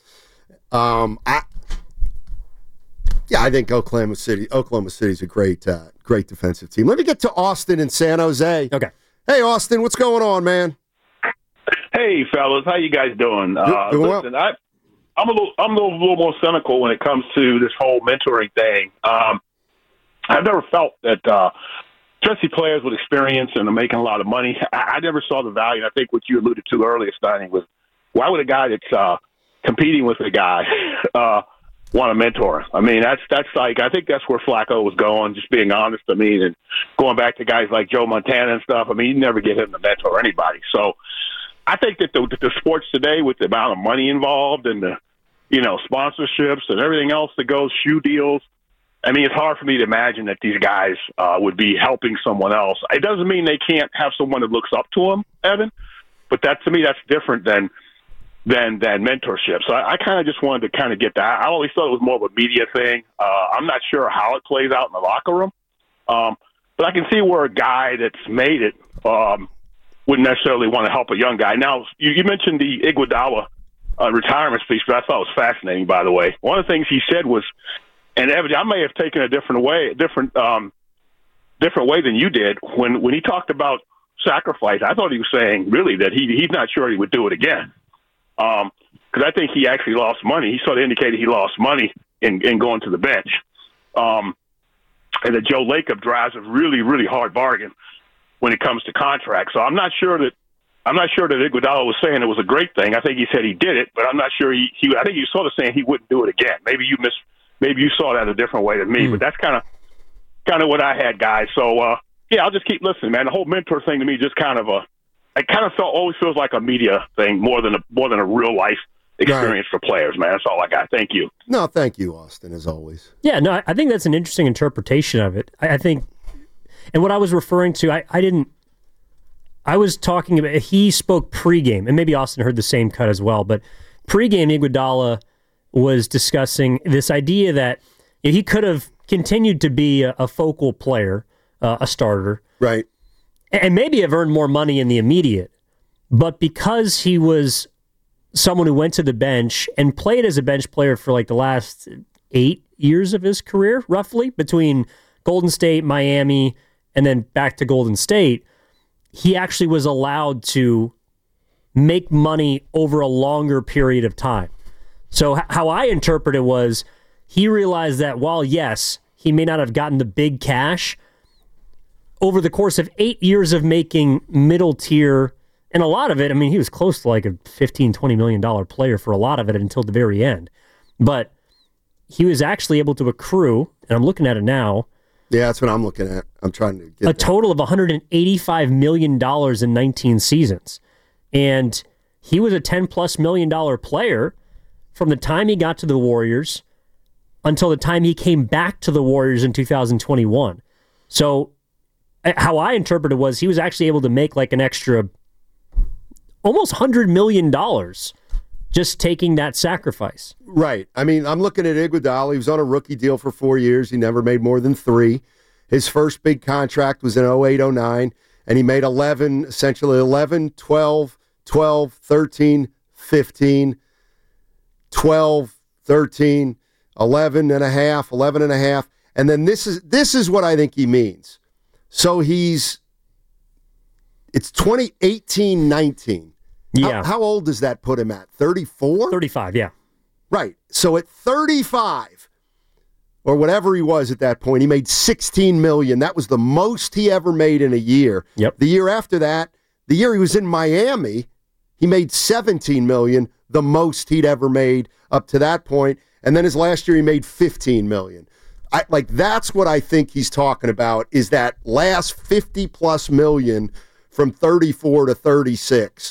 [SPEAKER 5] I think Oklahoma City's a great defensive team. Let me get to Austin in San Jose.
[SPEAKER 6] Okay.
[SPEAKER 5] Hey, Austin, what's going on, man?
[SPEAKER 13] Hey, fellas, how you guys doing?
[SPEAKER 5] Doing
[SPEAKER 13] listen, well. I'm a little more cynical when it comes to this whole mentoring thing. I've never felt that especially players with experience and are making a lot of money. I never saw the value. I think what you alluded to earlier, Steiny, was why would a guy that's competing with a guy want a mentor? I mean, that's like, I think that's where Flacco was going, just being honest. I mean, and going back to guys like Joe Montana and stuff, I mean, you never get him to mentor anybody. So I think that the sports today, with the amount of money involved and the, sponsorships and everything else that goes, shoe deals, I mean, it's hard for me to imagine that these guys would be helping someone else. It doesn't mean they can't have someone that looks up to them, Evan, but to me, that's different than mentorship. So I kind of just wanted to kind of get that. I always thought it was more of a media thing. I'm not sure how it plays out in the locker room, but I can see where a guy that's made it wouldn't necessarily want to help a young guy. Now, you mentioned the Iguodala retirement speech, but I thought it was fascinating, by the way. One of the things he said was, and Evan, I may have taken a different way than you did. When he talked about sacrifice, I thought he was saying really that he's not sure he would do it again. Because I think he actually lost money. He sort of indicated he lost money in going to the bench. And that Joe Lacob drives a really, really hard bargain when it comes to contracts. So I'm not sure that Iguodala was saying it was a great thing. I think he said he did it, but I'm not sure I think he was sort of saying he wouldn't do it again. Maybe you saw that a different way than me, but that's kind of what I had, guys. So I'll just keep listening, man. The whole mentor thing to me just always feels like a media thing more than a real life experience for players, man. That's all I got. Thank you.
[SPEAKER 5] No, thank you, Austin, as always.
[SPEAKER 6] Yeah, no, I think that's an interesting interpretation of it. I think, and what I was referring to, I was talking about, he spoke pregame, and maybe Austin heard the same cut as well, but pregame Iguodala was discussing this idea that he could have continued to be a focal player, a starter.
[SPEAKER 5] Right.
[SPEAKER 6] And maybe have earned more money in the immediate. But because he was someone who went to the bench and played as a bench player for like the last 8 years of his career, roughly, between Golden State, Miami, and then back to Golden State, he actually was allowed to make money over a longer period of time. So how I interpret it was he realized that while, yes, he may not have gotten the big cash, over the course of 8 years of making middle tier, and a lot of it, I mean, he was close to like a $15, $20 million player for a lot of it until the very end. But he was actually able to accrue, and I'm looking at it now.
[SPEAKER 5] Yeah, that's what I'm looking at. I'm trying to get
[SPEAKER 6] a total of $185 million in 19 seasons. And he was a $10+ million player from the time he got to the Warriors until the time he came back to the Warriors in 2021. So how I interpreted it was he was actually able to make like an extra almost $100 million just taking that sacrifice.
[SPEAKER 5] Right. I mean, I'm looking at Iguodala. He was on a rookie deal for 4 years. He never made more than 3. His first big contract was in 08-09, and he made 11, 12, 12, 13, 15, 12, 13, 11 and a half. And then this is what I think he means. So it's 2018-19.
[SPEAKER 6] Yeah.
[SPEAKER 5] How old does that put him at? 34?
[SPEAKER 6] 35, yeah.
[SPEAKER 5] Right. So at 35, or whatever he was at that point, he made $16 million. That was the most he ever made in a year.
[SPEAKER 6] Yep.
[SPEAKER 5] The year after that, the year he was in Miami, he made $17 million, the most he'd ever made up to that point. And then his last year, he made $15 million. That's what I think he's talking about, is that last 50+ million from 34 to 36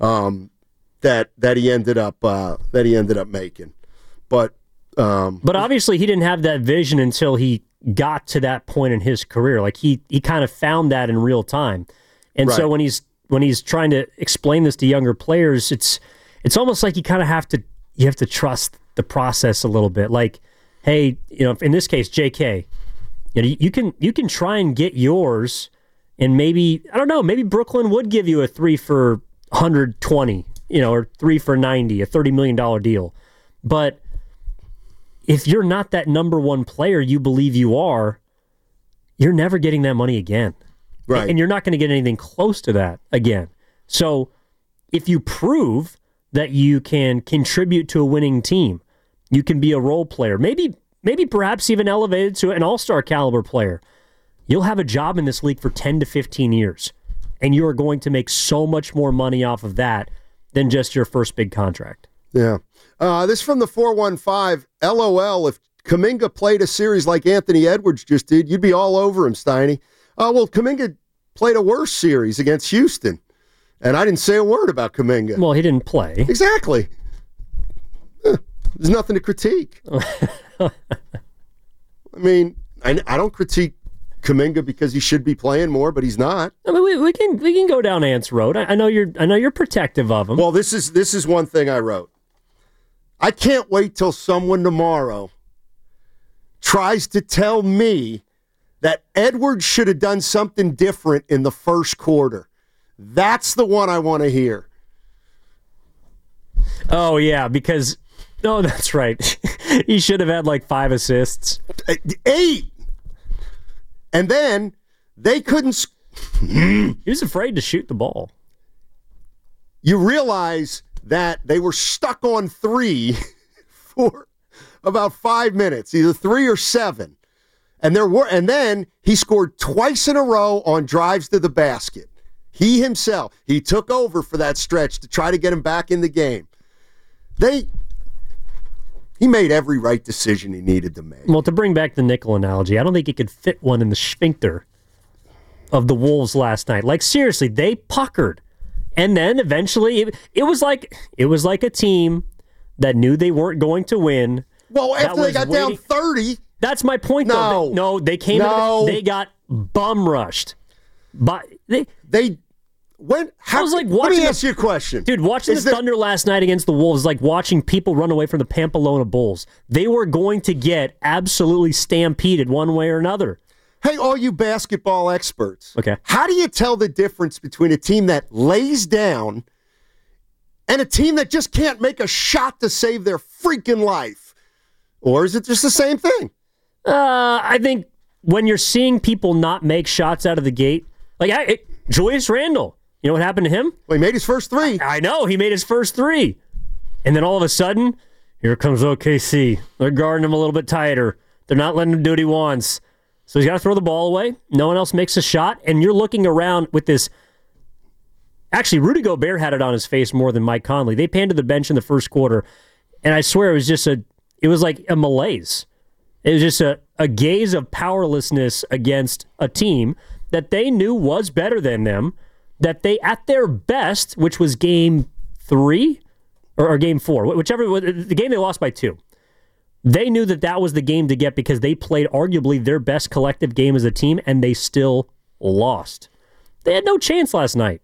[SPEAKER 5] that he ended up making. But
[SPEAKER 6] obviously he didn't have that vision until he got to that point in his career. Like he kind of found that in real time. And so when he's trying to explain this to younger players, it's almost like you have to trust the process a little bit. Like, hey, in this case, JK, you can try and get yours, and maybe, I don't know, maybe Brooklyn would give you a 3 for 120, or 3 for 90, a $30 million deal. But if you're not that number one player you believe you are, you're never getting that money again.
[SPEAKER 5] Right.
[SPEAKER 6] And you're not going to get anything close to that again. So if you prove that you can contribute to a winning team, you can be a role player, maybe perhaps even elevated to an all-star caliber player, you'll have a job in this league for 10 to 15 years. And you are going to make so much more money off of that than just your first big contract.
[SPEAKER 5] Yeah. This from the 415, LOL, if Kuminga played a series like Anthony Edwards just did, you'd be all over him, Steiny. Well, Kuminga played a worse series against Houston, and I didn't say a word about Kuminga.
[SPEAKER 6] Well, he didn't play.
[SPEAKER 5] Exactly. There's nothing to critique. I mean, I don't critique Kuminga because he should be playing more, but he's not.
[SPEAKER 6] I mean, we can go down Ant's road. I know you're protective of him.
[SPEAKER 5] Well, this is one thing I wrote. I can't wait till someone tomorrow tries to tell me that Edwards should have done something different in the first quarter. That's the one I want to hear.
[SPEAKER 6] Oh, yeah, because... No, that's right. He should have had like 5 assists.
[SPEAKER 5] 8! And then they couldn't...
[SPEAKER 6] He was afraid to shoot the ball.
[SPEAKER 5] You realize that they were stuck on 3 for about 5 minutes, either 3 or 7. And then he scored twice in a row on drives to the basket. He himself, he took over for that stretch to try to get him back in the game. He made every right decision he needed to make.
[SPEAKER 6] Well, to bring back the nickel analogy, I don't think he could fit one in the sphincter of the Wolves last night. Like, seriously, they puckered. And then eventually it was like a team that knew they weren't going to win.
[SPEAKER 5] Well, after they got down 30.
[SPEAKER 6] That's my point, though. They came in, they got bum rushed. But I was like watching.
[SPEAKER 5] Let me ask you a question.
[SPEAKER 6] Dude, watching the Thunder last night against the Wolves is like watching people run away from the Pamplona Bulls. They were going to get absolutely stampeded one way or another.
[SPEAKER 5] Hey, all you basketball experts.
[SPEAKER 6] Okay.
[SPEAKER 5] How do you tell the difference between a team that lays down and a team that just can't make a shot to save their freaking life? Or is it just the same thing?
[SPEAKER 6] I think when you're seeing people not make shots out of the gate, like Julius Randle, you know what happened to him?
[SPEAKER 5] Well, he made his first three.
[SPEAKER 6] I know, he made his first three. And then all of a sudden, here comes OKC. They're guarding him a little bit tighter. They're not letting him do what he wants. So he's got to throw the ball away. No one else makes a shot. And you're looking around with this. Actually, Rudy Gobert had it on his face more than Mike Conley. They panned to the bench in the first quarter. And I swear it was like a malaise. It was just a gaze of powerlessness against a team that they knew was better than them, that they, at their best, which was game 3 or game 4, whichever, the game they lost by 2. They knew that was the game to get because they played arguably their best collective game as a team, and they still lost. They had no chance last night.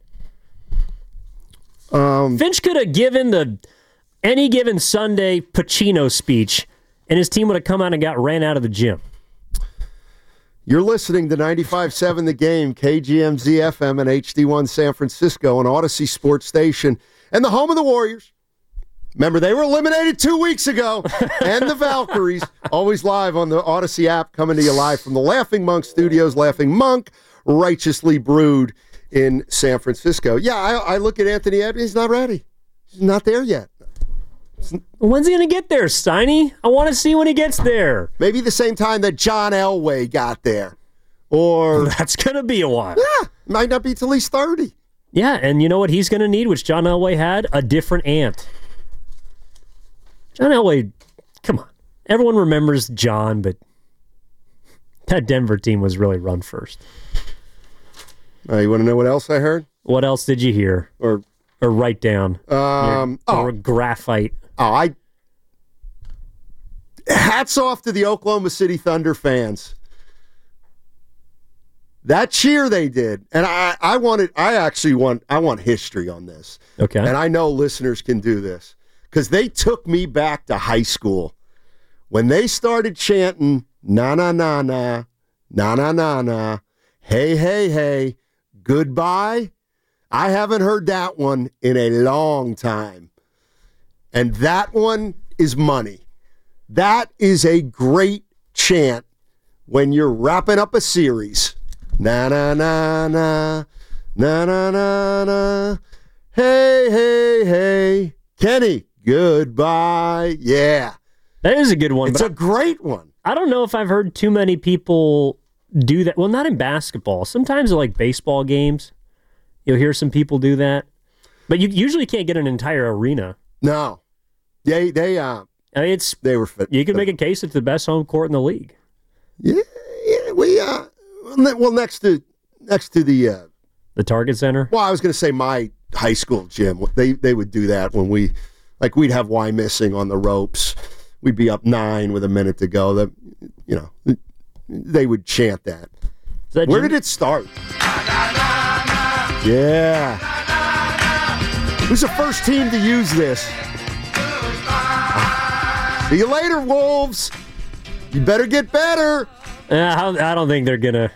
[SPEAKER 6] Finch could have given any given Sunday Pacino speech, and his team would have come out and got ran out of the gym.
[SPEAKER 5] You're listening to 95.7 The Game, KGMZ FM and HD1 San Francisco, an Odyssey Sports Station, and the home of the Warriors. Remember, they were eliminated 2 weeks ago, and the Valkyries, always live on the Odyssey app, coming to you live from the Laughing Monk Studios. Laughing Monk, righteously brewed in San Francisco. Yeah, I look at Anthony Edwards, he's not ready. He's not there yet.
[SPEAKER 6] When's he going to get there, Steiny? I want to see when he gets there.
[SPEAKER 5] Maybe the same time that John Elway got there. Or
[SPEAKER 6] that's going to be a while.
[SPEAKER 5] Yeah, might not be till he's 30.
[SPEAKER 6] Yeah, and you know what he's going to need, which John Elway had? A different aunt. John Elway, come on. Everyone remembers John, but that Denver team was really run first.
[SPEAKER 5] You want to know what else I heard?
[SPEAKER 6] What else did you hear? Or write down? Or graphite.
[SPEAKER 5] Hats off to the Oklahoma City Thunder fans. That cheer they did, and I want history on this.
[SPEAKER 6] Okay.
[SPEAKER 5] And I know listeners can do this because they took me back to high school when they started chanting na na na na na na na na, hey hey hey, goodbye. I haven't heard that one in a long time. And that one is money. That is a great chant when you're wrapping up a series. Na na na na, na na na na, hey hey hey, Kenny, goodbye. Yeah.
[SPEAKER 6] That is a good one.
[SPEAKER 5] It's a great one.
[SPEAKER 6] I don't know if I've heard too many people do that. Well, not in basketball. Sometimes like baseball games, you'll hear some people do that. But you usually can't get an entire arena.
[SPEAKER 5] No. They were fit.
[SPEAKER 6] You can make a case it's the best home court in the league.
[SPEAKER 5] Yeah, well, next to the
[SPEAKER 6] Target Center.
[SPEAKER 5] Well, I was going to say my high school gym. They would do that when we'd have Why Missing on the ropes. We'd be up 9 with a minute to go. They would chant that. Where did it start? Yeah. Who's the first team to use this? See you later, Wolves. You better get better.
[SPEAKER 6] I don't think they're gonna.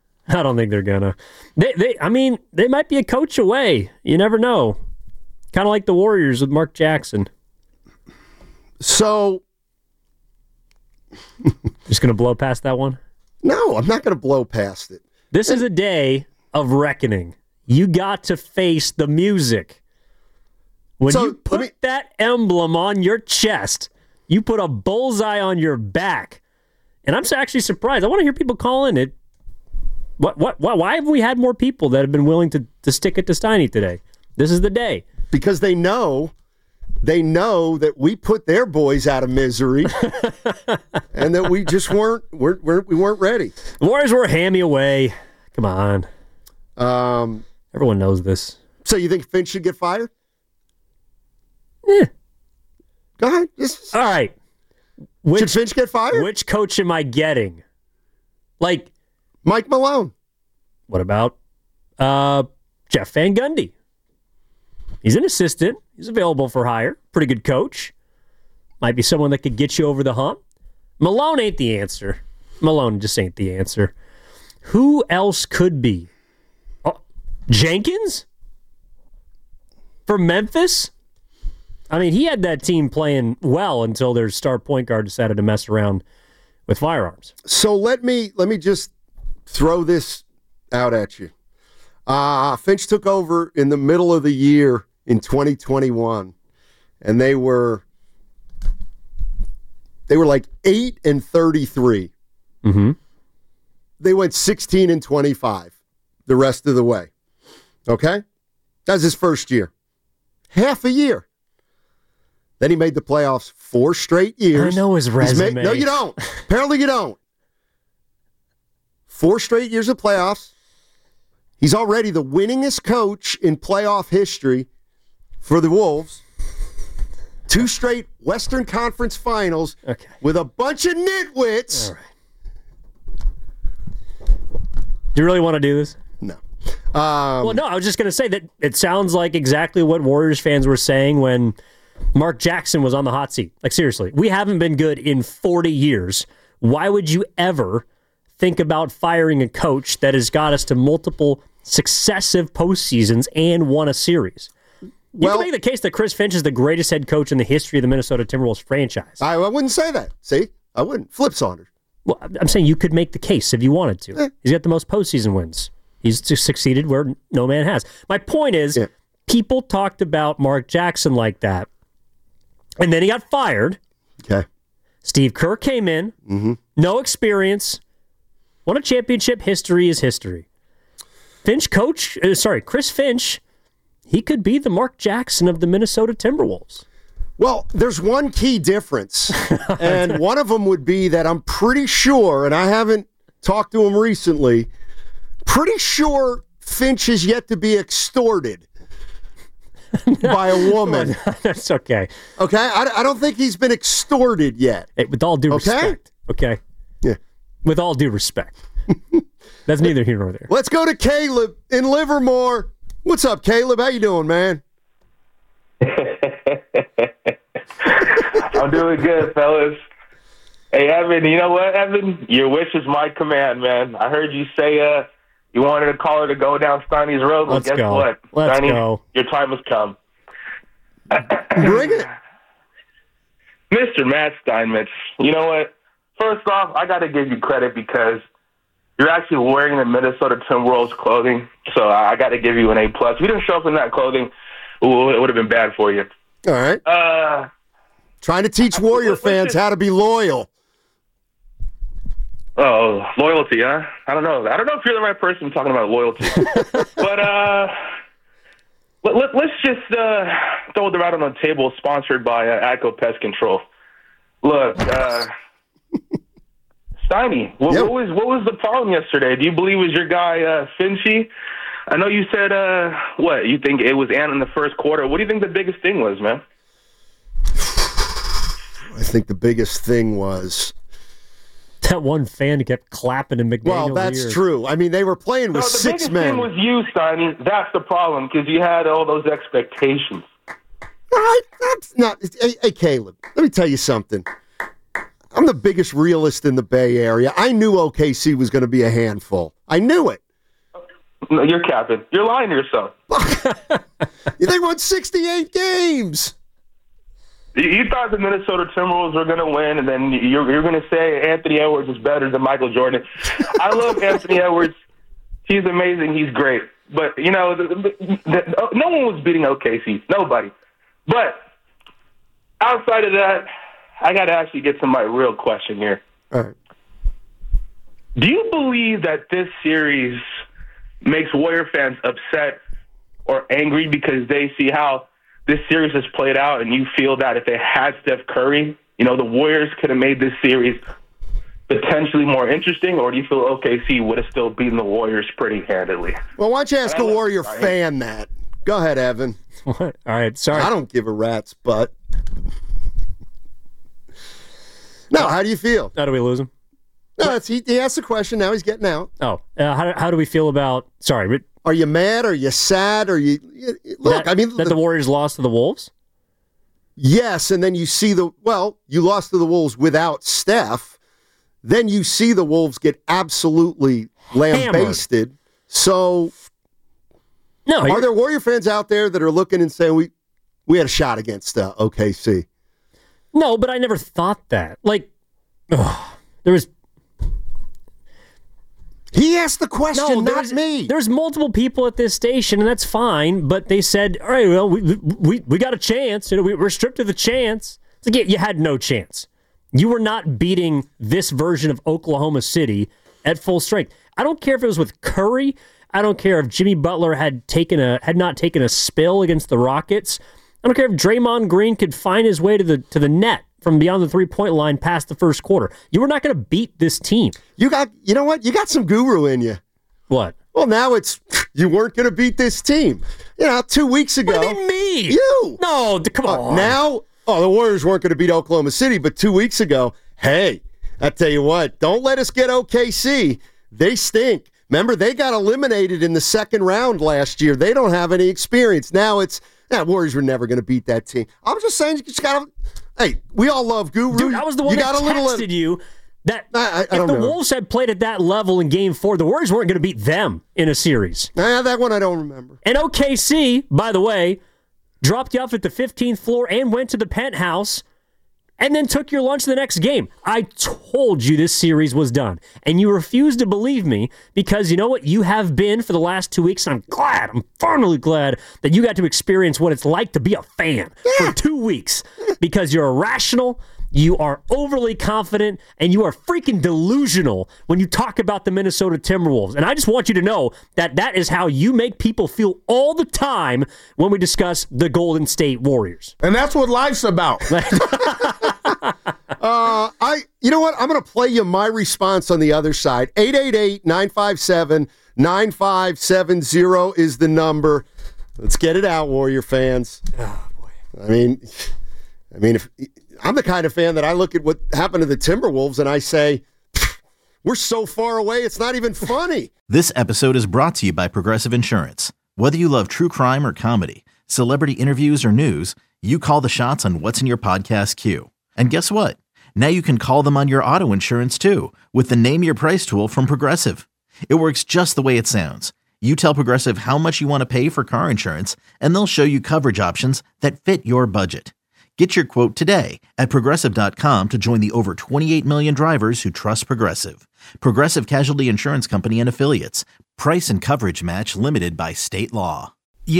[SPEAKER 6] They might be a coach away. You never know. Kind of like the Warriors with Mark Jackson.
[SPEAKER 5] So,
[SPEAKER 6] just gonna blow past that one?
[SPEAKER 5] No, I'm not gonna blow past it.
[SPEAKER 6] This is a day of reckoning. You got to face the music. When you put that emblem on your chest, you put a bullseye on your back. And I'm actually surprised. I want to hear people call in it. Why have we had more people that have been willing to stick it to Steiny today? This is the day.
[SPEAKER 5] Because they know that we put their boys out of misery and that we just weren't ready.
[SPEAKER 6] The Warriors were a hammy away. Come on. Everyone knows this.
[SPEAKER 5] So you think Finch should get fired?
[SPEAKER 6] Yeah.
[SPEAKER 5] Go ahead.
[SPEAKER 6] All right.
[SPEAKER 5] Should Finch get fired?
[SPEAKER 6] Which coach am I getting? Like
[SPEAKER 5] Mike Malone.
[SPEAKER 6] What about Jeff Van Gundy? He's an assistant. He's available for hire. Pretty good coach. Might be someone that could get you over the hump. Malone ain't the answer. Malone just ain't the answer. Who else could be? Jenkins? For Memphis? I mean, he had that team playing well until their star point guard decided to mess around with firearms.
[SPEAKER 5] So let me just throw this out at you. Finch took over in the middle of the year in 2021, and they were like 8-33.
[SPEAKER 6] Mm-hmm.
[SPEAKER 5] They went 16-25 the rest of the way. Okay? That was his first year. Half a year. Then he made the playoffs 4 straight years.
[SPEAKER 6] I know his resume.
[SPEAKER 5] No, you don't. Apparently you don't. 4 straight years of playoffs. He's already the winningest coach in playoff history for the Wolves. 2 straight Western Conference Finals with a bunch of nitwits.
[SPEAKER 6] All right. Do you really want to do this?
[SPEAKER 5] No.
[SPEAKER 6] Well, no, I was just going to say that it sounds like exactly what Warriors fans were saying when Mark Jackson was on the hot seat. Like, seriously, we haven't been good in 40 years. Why would you ever think about firing a coach that has got us to multiple successive postseasons and won a series? You can make the case that Chris Finch is the greatest head coach in the history of the Minnesota Timberwolves franchise.
[SPEAKER 5] I wouldn't say that. See? I wouldn't. Flip Saunders.
[SPEAKER 6] Well, I'm saying you could make the case if you wanted to. He's got the most postseason wins. He's just succeeded where no man has. My point is, people talked about Mark Jackson like that, and then he got fired.
[SPEAKER 5] Okay.
[SPEAKER 6] Steve Kerr came in, no experience, won a championship. History is history. Chris Finch, he could be the Mark Jackson of the Minnesota Timberwolves.
[SPEAKER 5] Well, there's one key difference, and one of them would be that I'm pretty sure, and I haven't talked to him recently, pretty sure Finch is yet to be extorted by a woman.
[SPEAKER 6] That's okay.
[SPEAKER 5] Okay? I don't think he's been extorted yet.
[SPEAKER 6] Hey, with all due respect. Okay?
[SPEAKER 5] Yeah.
[SPEAKER 6] With all due respect. That's neither here nor there.
[SPEAKER 5] Let's go to Caleb in Livermore. What's up, Caleb? How you doing, man?
[SPEAKER 14] I'm doing good, fellas. Hey, Evan, you know what, Evan? Your wish is my command, man. I heard you say you wanted a caller to go down Steiny's road. Well, guess what?
[SPEAKER 6] Let's
[SPEAKER 14] Steiny,
[SPEAKER 6] go.
[SPEAKER 14] your time has come.
[SPEAKER 5] Bring it.
[SPEAKER 14] Mr. Matt Steinmetz, you know what? First off, I got to give you credit because you're actually wearing the Minnesota Timberwolves clothing, so I got to give you an A+. If you didn't show up in that clothing, it would have been bad for you.
[SPEAKER 5] All right. Trying to teach Warrior fans how to be loyal.
[SPEAKER 14] Oh, loyalty, huh? I don't know if you're the right person talking about loyalty. But let's just throw the rat on the table, sponsored by ATCO Pest Control. Look, Steiny, what was the problem yesterday? Do you believe it was your guy Finchy? I know you said, you think it was Ant in the first quarter. What do you think the biggest thing was, man?
[SPEAKER 5] I think the biggest thing was
[SPEAKER 6] that one fan kept clapping in McDaniel's
[SPEAKER 5] Well, that's
[SPEAKER 6] ears.
[SPEAKER 5] true. I mean, they were playing with 6 men.
[SPEAKER 14] The biggest thing was you, Steiny. That's the problem, because you had all those expectations.
[SPEAKER 5] That's not. Hey, Caleb, let me tell you something. I'm the biggest realist in the Bay Area. I knew OKC was going to be a handful. I knew it.
[SPEAKER 14] No, you're capping. You're lying to yourself.
[SPEAKER 5] They won 68 games.
[SPEAKER 14] You thought the Minnesota Timberwolves were going to win, and then you're going to say Anthony Edwards is better than Michael Jordan. I love Anthony Edwards. He's amazing. He's great. But, you know, no one was beating OKC. Nobody. But outside of that, I got to actually get to my real question here.
[SPEAKER 5] All right.
[SPEAKER 14] Do you believe that this series makes Warrior fans upset or angry because they see how this series has played out, and you feel that if they had Steph Curry, you know, the Warriors could have made this series potentially more interesting, or do you feel OKC would have still beaten the Warriors pretty handedly?
[SPEAKER 5] Well, why don't you ask a Warrior fan that? Go ahead, Evan.
[SPEAKER 6] What? All right, sorry.
[SPEAKER 5] I don't give a rat's butt. No, how do you feel?
[SPEAKER 6] How do we lose him?
[SPEAKER 5] No, he asked the question. Now he's getting out.
[SPEAKER 6] Oh, how do we feel about? Sorry,
[SPEAKER 5] are you mad? Are you sad? Are you look? I mean,
[SPEAKER 6] that the Warriors lost to the Wolves.
[SPEAKER 5] Yes, and then you see you lost to the Wolves without Steph. Then you see the Wolves get absolutely lambasted. So,
[SPEAKER 6] no,
[SPEAKER 5] are there Warrior fans out there that are looking and saying we had a shot against OKC.
[SPEAKER 6] No, but I never thought that. Like, there was...
[SPEAKER 5] He asked the question, not me.
[SPEAKER 6] There's multiple people at this station, and that's fine, but they said, all right, well, we got a chance. We're stripped of the chance. It's like, you had no chance. You were not beating this version of Oklahoma City at full strength. I don't care if it was with Curry. I don't care if Jimmy Butler had not taken a spill against the Rockets. I don't care if Draymond Green could find his way to the net from beyond the three-point line past the first quarter. You were not going to beat this team.
[SPEAKER 5] You know what? You got some guru in you.
[SPEAKER 6] What?
[SPEAKER 5] Well, now it's, you weren't going to beat this team. 2 weeks ago.
[SPEAKER 6] What do you mean me?
[SPEAKER 5] You.
[SPEAKER 6] No, come on.
[SPEAKER 5] Now, the Warriors weren't going to beat Oklahoma City, but 2 weeks ago, hey, I tell you what, don't let us get OKC. They stink. Remember, they got eliminated in the second round last year. They don't have any experience. Now it's, Warriors were never going to beat that team. I'm just saying, you just got to... Hey, we all love Guru.
[SPEAKER 6] Dude, I was the one that texted you that if the Wolves had played at that level in Game 4, the Warriors weren't going to beat them in a series.
[SPEAKER 5] That one I don't remember.
[SPEAKER 6] And OKC, by the way, dropped you off at the 15th floor and went to the penthouse and then took your lunch the next game. I told you this series was done. And you refused to believe me because you know what you have been for the last 2 weeks? And I'm finally glad that you got to experience what it's like to be a fan for 2 weeks because you're irrational, you are overly confident, and you are freaking delusional when you talk about the Minnesota Timberwolves. And I just want you to know that that is how you make people feel all the time when we discuss the Golden State Warriors.
[SPEAKER 15] And that's what life's about.
[SPEAKER 5] You know what? I'm going to play you my response on the other side. 888-957-9570 is the number. Let's get it out, Warrior fans.
[SPEAKER 6] Oh, boy.
[SPEAKER 5] I mean, if I'm the kind of fan that I look at what happened to the Timberwolves and I say, we're so far away, it's not even funny.
[SPEAKER 1] This episode is brought to you by Progressive Insurance. Whether you love true crime or comedy, celebrity interviews or news, you call the shots on what's in your podcast queue. And guess what? Now you can call them on your auto insurance too with the Name Your Price tool from Progressive. It works just the way it sounds. You tell Progressive how much you want to pay for car insurance, and they'll show you coverage options that fit your budget. Get your quote today at Progressive.com to join the over 28 million drivers who trust Progressive. Progressive Casualty Insurance Company and Affiliates. Price and coverage match limited by state law.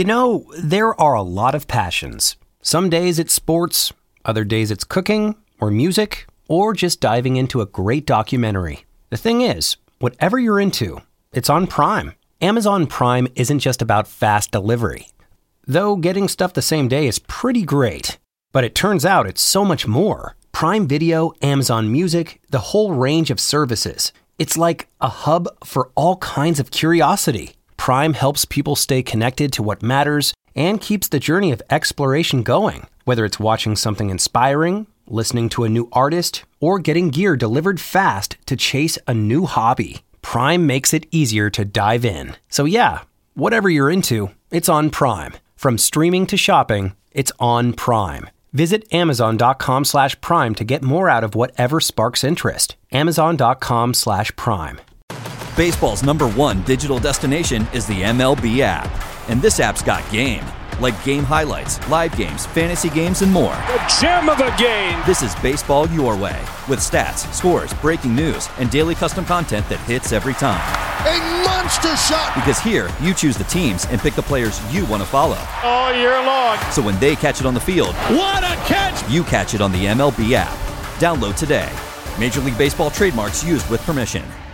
[SPEAKER 2] There are a lot of passions. Some days it's sports, other days it's cooking or music, or just diving into a great documentary. The thing is, whatever you're into, it's on Prime. Amazon Prime isn't just about fast delivery. Though getting stuff the same day is pretty great. But it turns out it's so much more. Prime Video, Amazon Music, the whole range of services. It's like a hub for all kinds of curiosity. Prime helps people stay connected to what matters and keeps the journey of exploration going. Whether it's watching something inspiring, listening to a new artist, or getting gear delivered fast to chase a new hobby, Prime makes it easier to dive in. So yeah, whatever you're into, it's on Prime. From streaming to shopping, it's on Prime. Visit Amazon.com/Prime to get more out of whatever sparks interest. Amazon.com/Prime.
[SPEAKER 12] Baseball's #1 digital destination is the MLB app. And this app's got game. Like game highlights, live games, fantasy games, and more.
[SPEAKER 4] The gem of the game.
[SPEAKER 12] This is baseball your way. With stats, scores, breaking news, and daily custom content that hits every time.
[SPEAKER 4] A monster shot.
[SPEAKER 12] Because here, you choose the teams and pick the players you want to follow.
[SPEAKER 4] All year long.
[SPEAKER 12] So when they catch it on the field,
[SPEAKER 4] what a catch!
[SPEAKER 12] You catch it on the MLB app. Download today. Major League Baseball trademarks used with permission.